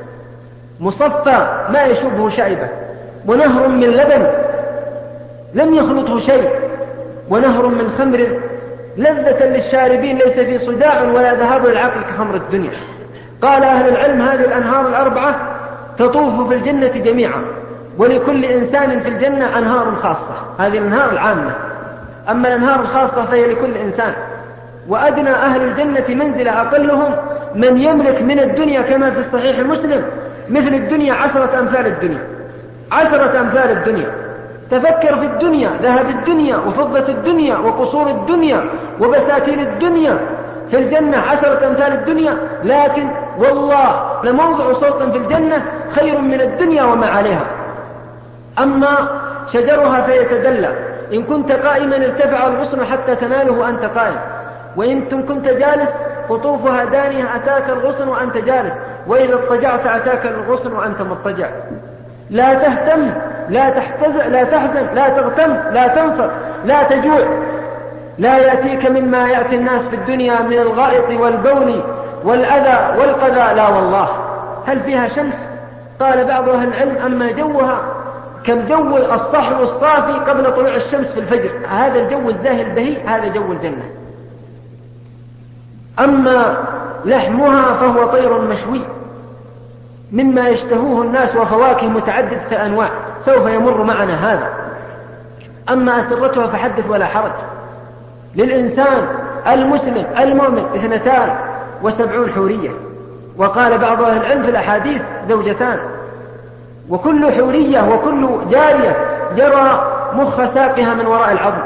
مصفى ما يشبه شائبة، ونهر من لبن لم يخلطه شيء، ونهر من خمر لذة للشاربين ليس في صداع ولا ذهاب للعقل كخمر الدنيا. قال أهل العلم هذه الأنهار 4 تطوف في الجنة جميعا، ولكل إنسان في الجنة أنهار خاصة. هذه الأنهار العامة، أما الأنهار الخاصة فهي لكل إنسان. وأدنى أهل الجنة منزلة أقلهم من يملك من الدنيا كما في الصحيح مسلم مثل الدنيا 10 أمثال الدنيا، 10 أمثال الدنيا. تفكر في الدنيا، ذهب الدنيا وفضة الدنيا وقصور الدنيا وبساتين الدنيا، في الجنة 10 أمثال الدنيا، لكن والله لموضع صوت في الجنة خير من الدنيا وما عليها. أما شجرها فيتدلى، إن كنت قائما ارتفع الغصن حتى تناله وأنت قائم، وإن كنت جالس قطوفها دانية أتاك الغصن وأنت جالس، وإذا اضطجعت أتاك الغصن وأنت مضطجع. لا تهتم، لا تحزن، لا تغتم، لا تنصر، لا تجوع، لا يأتيك مما يأتي الناس في الدنيا من الغائط والبول والأذى والقذى، لا والله. هل فيها شمس؟ قال بعض أهل العلم أما جوها كالجو الصحو الصافي قبل طلوع الشمس في الفجر، هذا الجو الزاهي البهي، هذا جو الجنة. أما لحمها فهو طير مشوي مما يشتهوه الناس، وفواكه متعددة الأنواع. سوف يمر معنا هذا. أما أسرتها فحدث ولا حرج. للإنسان المسلم المؤمن 72 حورية، وقال بعض أهل العلم في الأحاديث 2، وكل حورية وكل جارية جرى مخ ساقها من وراء العظم.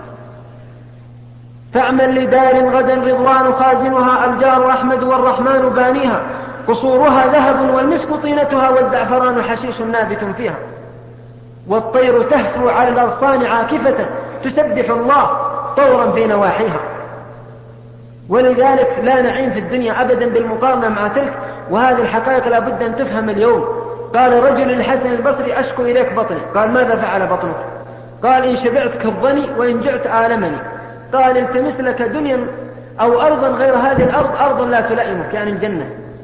فاعمل لدار غدا رضوان خازنها، الجار أحمد والرحمن بانيها، قصورها ذهب والمسك طينتها، والزعفران حشيش نابت فيها، والطير تهفو على الأغصان عاكفة، تسبح الله طورا في نواحيها. ولذلك لا نعيم في الدنيا أبدا بالمقارنة مع تلك، وهذه الحقائق لا بد أن تفهم اليوم. قال رجل للحسن البصري: أشكو إليك بطني. قال: ماذا فعل بطنك؟ قال: إن شبعت كظني وإن جعت آلمني. قال: التمس لك دنيا أو أرضا غير هذه الأرض، أرضا لا تلائمك، يعني الجنة.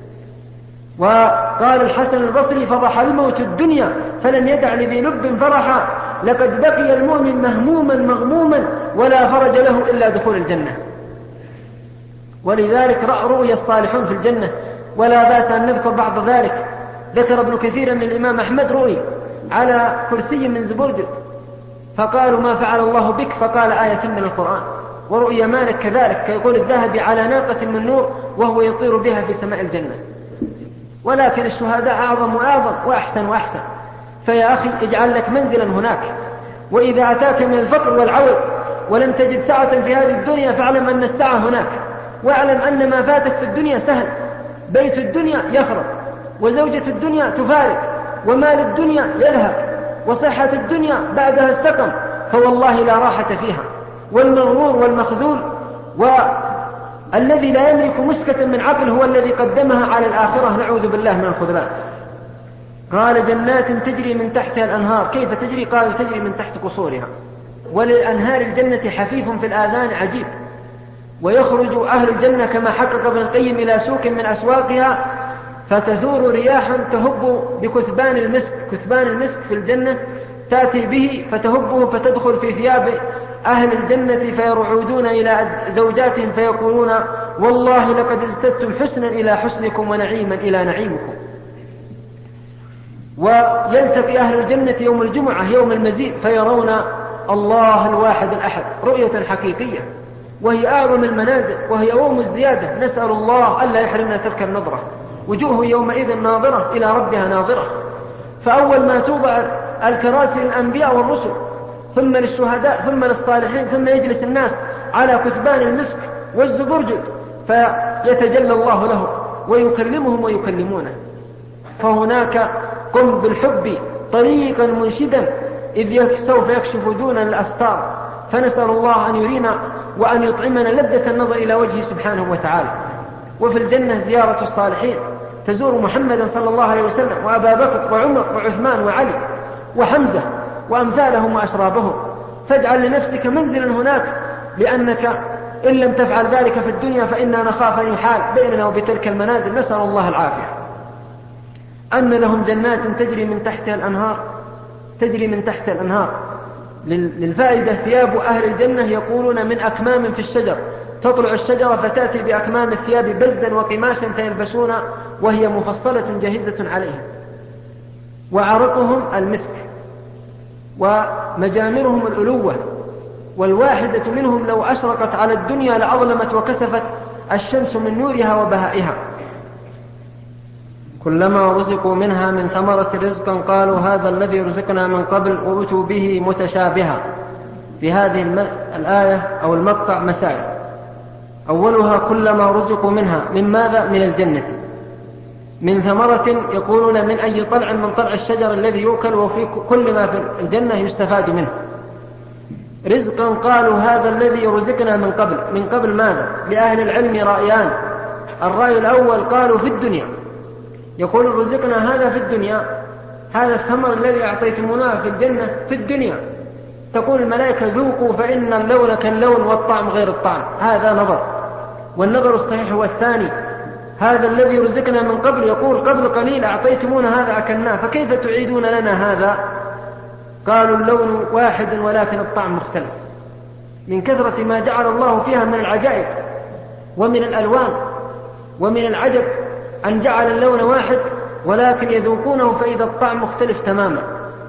وقال الحسن البصري: فضح الموت الدنيا فلم يدع لذي لب فرحا، لقد بقي المؤمن مهموما مغموما ولا فرج له إلا دخول الجنة. ولذلك رؤي الصالحون في الجنة، ولا بأس أن نذكر بعض ذلك. ذكر ابن كثير من الإمام أحمد رؤي على كرسي من زبرجد، فقالوا: ما فعل الله بك؟ فقال: آية من القرآن. ورؤي مالك كذلك، كيقول الذهب على ناقة من نور وهو يطير بها في سماء الجنة. ولكن الشهداء أعظم وأعظم وأحسن وأحسن. فيا أخي اجعل لك منزلا هناك، وإذا أتاك من الفقر والعوز ولم تجد سعة في هذه الدنيا فاعلم أن السعة هناك، واعلم أن ما فاتك في الدنيا سهل. بيت الدنيا يخرب، وزوجة الدنيا تفارق، ومال الدنيا يذهب، وصحة الدنيا بعدها السقم، فوالله لا راحة فيها. والمغرور والمخذول والذي لا يملك مسكة من عقل هو الذي قدمها على الآخرة، نعوذ بالله من الخذلان. قال: جنات تجري من تحتها الأنهار. كيف تجري؟ قالوا: تجري من تحت قصورها. وللأنهار الجنة حفيف في الآذان عجيب. ويخرج أهل الجنة كما حقق ابن القيم إلى سوق من أسواقها، فتثور رياحا تهب بكثبان المسك. كثبان المسك في الجنة تأتي به فتهبه فتدخل في ثياب أهل الجنة، فيرعودون إلى زوجاتهم فيقولون: والله لقد ازددتم حسنا إلى حسنكم ونعيما إلى نعيمكم. ويلتقي أهل الجنة يوم الجمعة يوم المزيد فيرون الله الواحد الأحد رؤية حقيقية، وهي أعظم المنازل وهي يوم الزيادة. نسأل الله ألا يحرمنا تلك النظرة. وجوه يومئذ ناظرة إلى ربها ناظرة. فأول ما توضع الكراسي للأنبياء والرسل، ثم للشهداء، ثم للصالحين، ثم يجلس الناس على كثبان المسك والزبرجد فيتجلى الله له ويكلمهم ويكلمونه. فهناك قم بالحب طريقا منشدا إذ سوف يكشف دون الأستار. فنسأل الله أن يرينا وأن يطعمنا لذة النظر إلى وجهه سبحانه وتعالى. وفي الجنة زيارة الصالحين، تزور محمدا صلى الله عليه وسلم وأبا بكر وعمر وعثمان وعلي وحمزة وأمثالهم وأشرابهم. فاجعل لنفسك منزلا هناك، لأنك إن لم تفعل ذلك في الدنيا فإنا نخاف أن يحال بيننا وبتلك المنازل، نسأل الله العافية. أن لهم جنات تجري من تحتها الأنهار، تجري من تحت الأنهار. للفائدة: ثياب أهل الجنة يقولون من أكمام في الشجر، تطلع الشجرة فتأتي بأكمام الثياب بزا وقماشا فيلبسون وهي مفصلة جاهزة عليهم. وعرقهم المسك، ومجامرهم الألوة، والواحدة منهم لو أشرقت على الدنيا لأظلمت وكسفت الشمس من نورها وبهائها. كلما رزقوا منها من ثمرة رزقا قالوا هذا الذي رزقنا من قبل وأتوا به متشابها. في هذه الآية أو المقطع مسائل. أولها: كلما رزقوا منها، من ماذا؟ من الجنة. من ثمرة يقولون من أي طلع من طلع الشجر الذي يؤكل، وفي كل ما في الجنة يستفاد منه. رزقا قالوا هذا الذي رزقنا من قبل. من قبل ماذا؟ لأهل العلم رأيان. الرأي الأول قالوا في الدنيا، يقول رزقنا هذا في الدنيا، هذا الثمر الذي أعطيتمونا في الجنة في الدنيا. تقول الملائكة ذوقوا فإن اللون كاللون والطعم غير الطعم. هذا نظر. والنظر الصحيح هو الثاني: هذا الذي رزقنا من قبل، يقول قبل قليل أعطيتمونا هذا أكلناه، فكيف تعيدون لنا هذا؟ قالوا اللون واحد ولكن الطعم مختلف. من كثرة ما جعل الله فيها من العجائب ومن الألوان ومن العجب أن جعل اللون واحد ولكن يذوقونه فإذا الطعم مختلف تماما.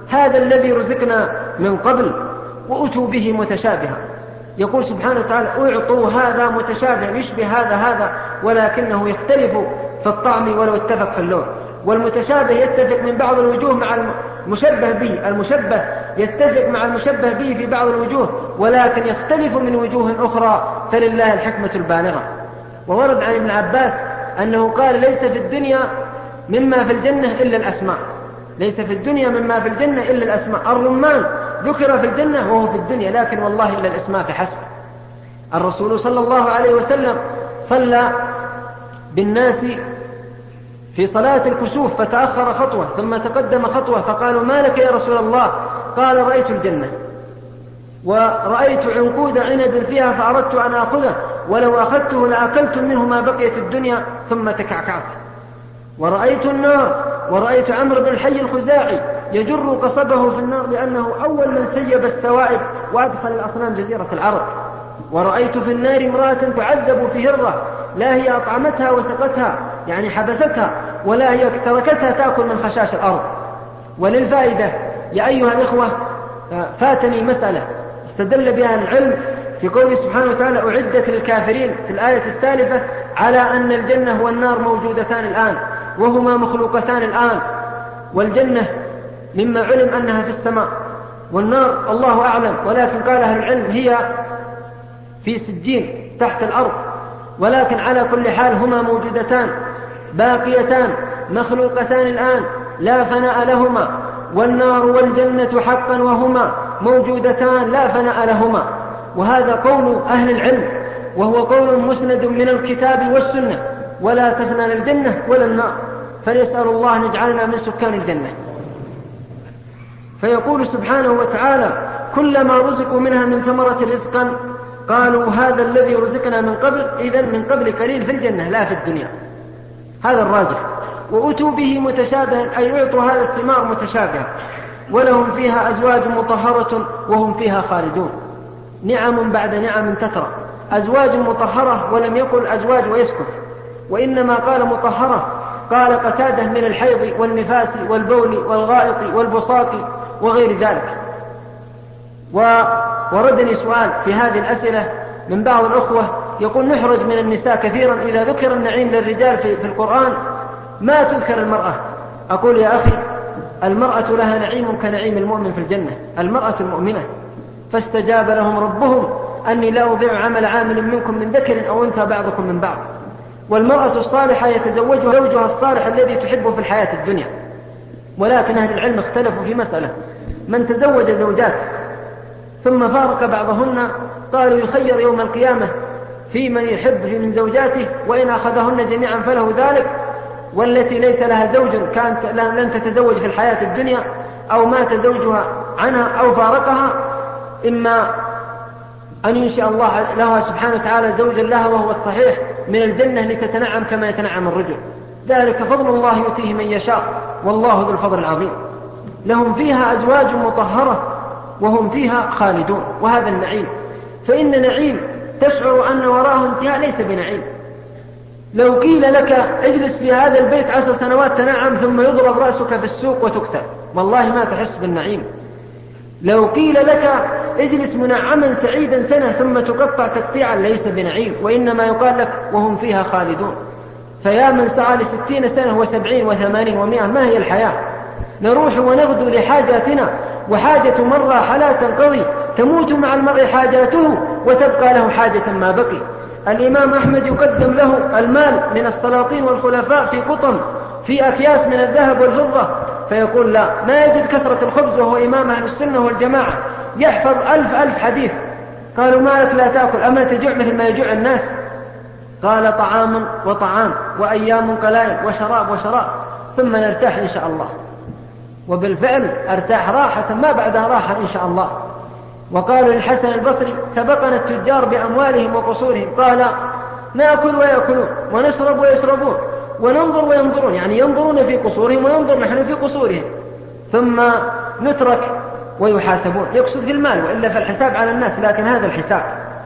هذا الذي رزقنا من قبل وأتوا به متشابها. يقول سبحانه وتعالى أعطوا هذا متشابه يشبه هذا ولكنه يختلف في الطعم ولو اتفق في اللون. والمتشابه يتفق من بعض الوجوه مع المشبه به، المشبه يتفق مع المشبه به في بعض الوجوه ولكن يختلف من وجوه أخرى، فلله الحكمة البالغة. وورد عن ابن عباس أنه قال ليس في الدنيا مما في الجنة إلا الأسماء، ليس في الدنيا مما في الجنة إلا الأسماء. الرمان ذكر في الجنة وهو في الدنيا، لكن والله إلا الأسماء فحسب. الرسول صلى الله عليه وسلم صلى بالناس في صلاة الكسوف فتأخر خطوة ثم تقدم خطوة، فقالوا ما لك يا رسول الله؟ قال رأيت الجنة ورأيت عنقود عنب فيها فأردت أن أخذه ولو أخذته لأكلت منه ما بقيت الدنيا ثم تكعكعت. ورأيت النار ورأيت عمرو بن الحي الخزاعي يجر قصبه في النار لأنه أول من سيب السوائب وأدخل الأصنام جزيرة العرب. ورأيت في النار امرأة تعذب في هرة لا هي أطعمتها وسقتها يعني حبستها ولا هي تركتها تأكل من خشاش الأرض. وللفائدة يا أيها الإخوة فاتني مسألة استدل بها العلم في قوله سبحانه وتعالى أعدت للكافرين في الآية السالفة على أن الجنة والنار موجودتان الآن وهما مخلوقتان الآن. والجنة مما علم أنها في السماء، والنار الله أعلم، ولكن قال أهل العلم هي في سجين تحت الأرض. ولكن على كل حال هما موجودتان باقيتان مخلوقتان الآن لا فناء لهما، والنار والجنة حقا وهما موجودتان لا فناء لهما. وهذا قول أهل العلم وهو قول مسند من الكتاب والسنة، ولا تفنى الجنة ولا النار، فنسأل الله أن يجعلنا من سكان الجنة. فيقول سبحانه وتعالى كلما رزقوا منها من ثمرة رزقا قالوا هذا الذي رزقنا من قبل، إذن من قبل قليل في الجنة لا في الدنيا، هذا الراجح. وأتوا به متشابها أي أعطوا هذا الثمار متشابها ولهم فيها أزواج مطهرة وهم فيها خالدون. نعم بعد نعم تترى، أزواج مطهرة ولم يقل أزواج ويسكت، وإنما قال مطهرة. قال قتاده من الحيض والنفاس والبول والغائط والبصاق وغير ذلك. ووردني سؤال في هذه الأسئلة من بعض الأخوة يقول نحرج من النساء كثيرا إذا ذكر النعيم للرجال في القرآن ما تذكر المرأة. أقول يا أخي المرأة لها نعيم كنعيم المؤمن في الجنة، المرأة المؤمنة. فاستجاب لهم ربهم أني لا أضيع عمل عامل منكم من ذكر أو أنثى بعضكم من بعض. والمرأة الصالحة يتزوجها زوجها الصالح الذي تحبه في الحياة الدنيا. ولكن أهل العلم اختلفوا في مسألة، من تزوج زوجات ثم فارق بعضهن قالوا يخير يوم القيامة في من يحب من زوجاته، وإن أخذهن جميعا فله ذلك. والتي ليس لها زوج كانت لن تتزوج في الحياة الدنيا أو مات زوجها عنها أو فارقها، إما أن ينشئ الله لها سبحانه وتعالى زوجا لها وهو الصحيح من الجنة لتتنعم كما يتنعم الرجل. ذلك فضل الله يؤتيه من يشاء والله ذو الفضل العظيم. لهم فيها أزواج مطهرة وهم فيها خالدون. وهذا النعيم، فإن نعيم تشعر أن وراءه انتهاء ليس بنعيم. لو قيل لك اجلس في هذا البيت 10 سنوات تنعم ثم يضرب رأسك في السوق وتقتل، والله ما تحس بالنعيم. لو قيل لك اجلس منعما سعيدا سنة ثم تقطع تقطيعا ليس بنعيم، وإنما يقال لك وهم فيها خالدون. فيا من سعى ل60 سنة و70 و80 و100 ما هي الحياة؟ نروح ونغدو لحاجاتنا، وحاجة مرة حلا تنقضي، تموت مع المرء حاجاته وتبقى له حاجة ما بقي. الإمام أحمد يقدم له المال من السلاطين والخلفاء في قطن في أكياس من الذهب والفضة، فيقول لا، ما يجد كثرة الخبز وهو إمام أهل السنة والجماعة يحفظ 1000 حديث. قالوا ما لك لا تأكل أما تجوع مثل ما يجوع الناس؟ قال طعام وطعام وأيام قلائل وشراب وشراب ثم نرتاح إن شاء الله. وبالفعل ارتاح راحة ما بعدها راحة إن شاء الله. وقالوا للحسن البصري سبقنا التجار بأموالهم وقصورهم، قال نأكل ويأكلون ونشرب ويشربون وننظر وينظرون، يعني ينظرون في قصورهم وننظر نحن في قصورهم، ثم نترك ويحاسبون. يقصد في المال، وإلا فالحساب على الناس، لكن هذا الحساب.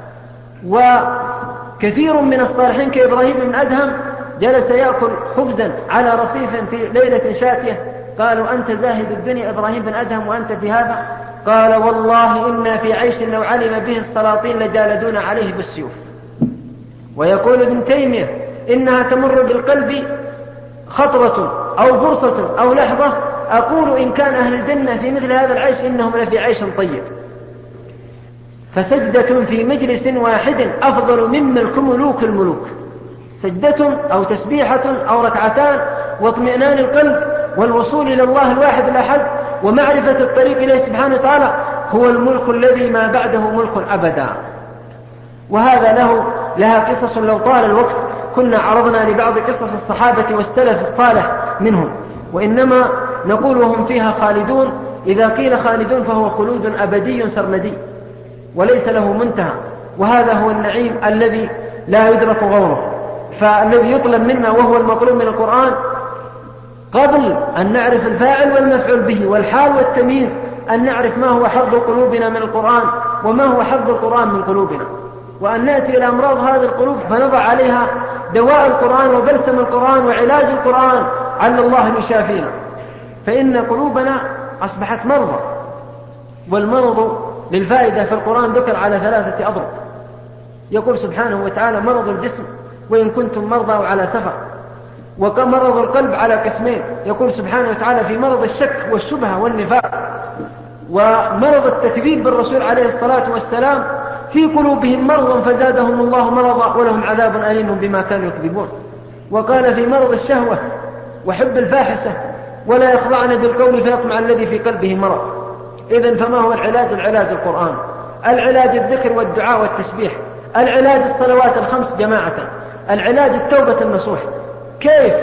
وكثير من الصالحين كإبراهيم بن أدهم جلس يأكل خبزا على رصيف في ليلة شاتية قالوا أنت زاهد الدنيا إبراهيم بن أدهم وأنت في هذا؟ قال والله إنا في عيش لو علم به السلاطين لجالدون عليه بالسيوف. ويقول ابن تيمية إنها تمر بالقلب خطرة أو فرصة أو لحظة أقول إن كان أهل الجنة في مثل هذا العيش إنهم لفي عيش طيب. فسجدة في مجلس واحد أفضل من ملك ملوك الملوك. سجدة أو تسبيحة أو ركعتان واطمئنان القلب والوصول إلى الله الواحد الأحد ومعرفة الطريق إليه سبحانه وتعالى هو الملك الذي ما بعده ملك أبدا. وهذا لها قصص لو طال الوقت كنا عرضنا لبعض قصص الصحابة والسلف الصالح منهم، وإنما نقول وهم فيها خالدون. إذا قيل خالدون فهو خلود أبدي سرمدي وليس له منتهى، وهذا هو النعيم الذي لا يدرك غوره. فالذي يطلب منا وهو المطلوب من القرآن قبل أن نعرف الفاعل والمفعول به والحال والتمييز أن نعرف ما هو حظ قلوبنا من القرآن وما هو حظ القرآن من قلوبنا، وأن نأتي إلى أمراض هذه القلوب فنضع عليها دواء القرآن وبلسم القرآن وعلاج القرآن على الله يشافينا. فإن قلوبنا أصبحت مرضى، والمرض للفائدة في القرآن ذكر على 3 أضرب. يقول سبحانه وتعالى مرض الجسم وإن كنتم مرضى أو على سفر، ومرض القلب على قسمين. يقول سبحانه وتعالى في مرض الشك والشبهة والنفاق، ومرض التكذيب بالرسول عليه الصلاة والسلام في قلوبهم مرض فزادهم الله مرضا ولهم عذاب أليم بما كانوا يكذبون. وقال في مرض الشهوة وحب الفاحشة ولا يخضعن بالقول فيطمع الذي في قلبه مرض. إذن فما هو العلاج؟ العلاج القرآن، العلاج الذكر والدعاء والتسبيح، العلاج الصلوات الخمس جماعة، العلاج التوبة النصوح. كيف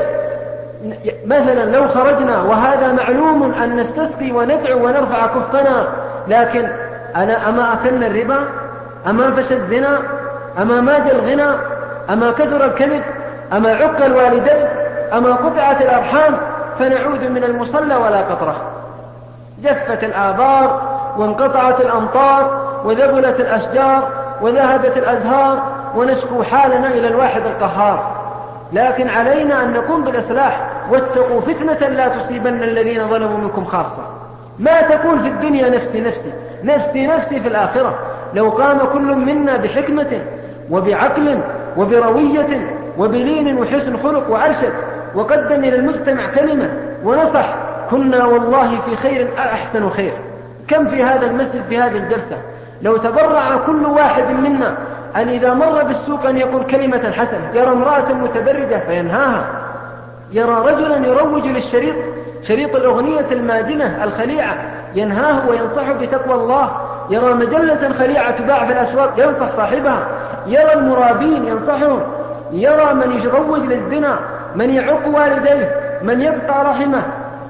مثلا لو خرجنا وهذا معلوم أن نستسقي وندعو ونرفع كفنا، لكن أما أكلنا الربا، أما فشى الزنا، أما ماد الغنى، أما كثر الكذب، أما عق الوالدين، أما قطعت الأرحام، فنعود من المصلى ولا قطرة. جفت الآبار وانقطعت الأمطار وذبلت الأشجار وذهبت الأزهار ونشكو حالنا إلى الواحد القهار. لكن علينا أن نقوم بالإصلاح. واتقوا فتنة لا تصيبن الذين ظلموا منكم خاصة. ما تقول في الدنيا نفسي نفسي نفسي نفسي في الآخرة. لو قام كل منا بحكمة وبعقل وبروية وبلين وحسن خلق وأرشد وقدم إلى المجتمع كلمة ونصح كنا والله في خير أحسن خير. كم في هذا المسجد في هذه الجلسة لو تبرع كل واحد منا أن إذا مر بالسوق أن يقول كلمة حسنة، يرى امرأة متبرجة فينهاها، يرى رجلا يروج للشريط شريط الأغنية الماجنة الخليعة ينهاه وينصحه بتقوى الله، يرى مجلة خليعة تباع في الأسواق ينصح صاحبها، يرى المرابين ينصحهم، يرى من يروج للزنا، من يعق والديه، من يقطع رحمه.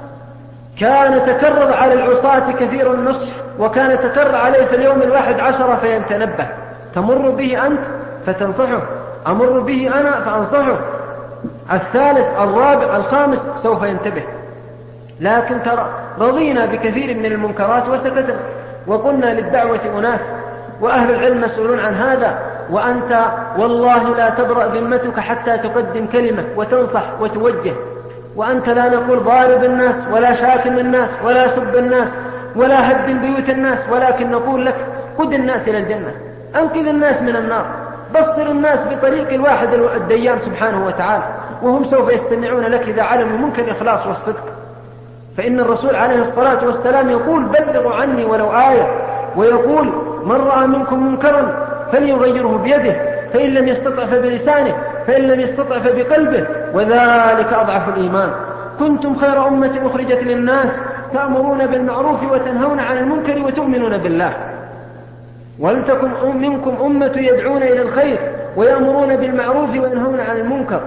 كان تكرر على العصاة كثير النصح، وكان تكرر عليه في اليوم 11 فيتنبه. تمر به أنت فتنصحه، أمر به أنا فأنصحه، 3 4 5 سوف ينتبه. لكن ترى رضينا بكثير من المنكرات وسكتنا، وقلنا للدعوة أناس وأهل العلم مسؤولون عن هذا، وأنت والله لا تبرأ ذمتك حتى تقدم كلمة وتنصح وتوجه. وأنت لا نقول ضارب الناس ولا شاتم الناس ولا سب الناس ولا هدم بيوت الناس، ولكن نقول لك قد الناس إلى الجنة، أنقذ الناس من النار، بصر الناس بطريق الواحد الديان سبحانه وتعالى، وهم سوف يستمعون لك إذا علموا منك الإخلاص والصدق. فإن الرسول عليه الصلاة والسلام يقول بلغوا عني ولو آية، ويقول من رأى منكم منكرا فليغيره بيده، فإن لم يستطع فبلسانه، فإن لم يستطع فبقلبه، وذلك أضعف الإيمان. كنتم خير أمة أخرجت للناس تأمرون بالمعروف وتنهون عن المنكر وتؤمنون بالله، ولتكن منكم أمة يدعون إلى الخير ويأمرون بالمعروف وينهون عن المنكر.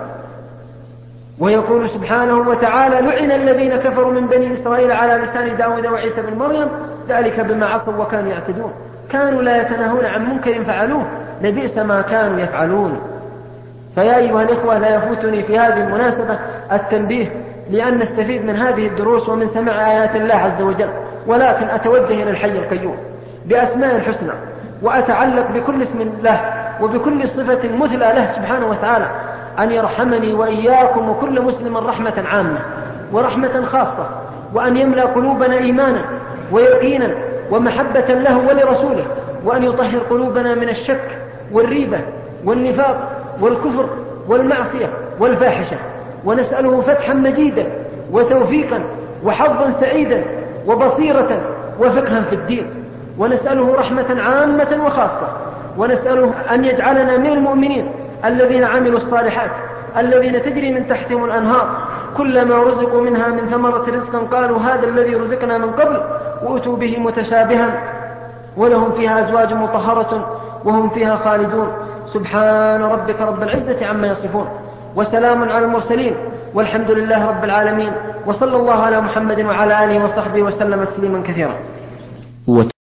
ويقول سبحانه وتعالى لعن الذين كفروا من بني إسرائيل على لسان داود وعيسى بن مريم ذلك بما عصوا وكانوا يعتدون، كانوا لا يتناهون عن منكر فعلوه لبئس ما كانوا يفعلون. فيا أيها الإخوة لا يفوتني في هذه المناسبة التنبيه لأن نستفيد من هذه الدروس ومن سماع آيات الله عز وجل، ولكن أتوجه إلى الحي القيوم بأسماء الحسنى، وأتعلق بكل اسم له وبكل صفة مثلى له سبحانه وتعالى أن يرحمني وإياكم وكل مسلم رحمة عامة ورحمة خاصة، وأن يملأ قلوبنا إيمانا ويقينا ومحبة له ولرسوله، وأن يطهر قلوبنا من الشك والريبة والنفاق والكفر والمعصية والفاحشة. ونسأله فتحا مجيدا وتوفيقا وحظا سعيدا وبصيرة وفقها في الدين. ونسأله رحمة عامة وخاصة. ونسأله أن يجعلنا من المؤمنين الذين عملوا الصالحات الذين تجري من تحتهم الأنهار كلما رزقوا منها من ثمرة رزقا قالوا هذا الذي رزقنا من قبل وأتوا به متشابها ولهم فيها أزواج مطهرة وهم فيها خالدون. سبحان ربك رب العزة عما يصفون وسلام على المرسلين والحمد لله رب العالمين، وصلى الله على محمد وعلى آله وصحبه وسلم تسليما كثيرا.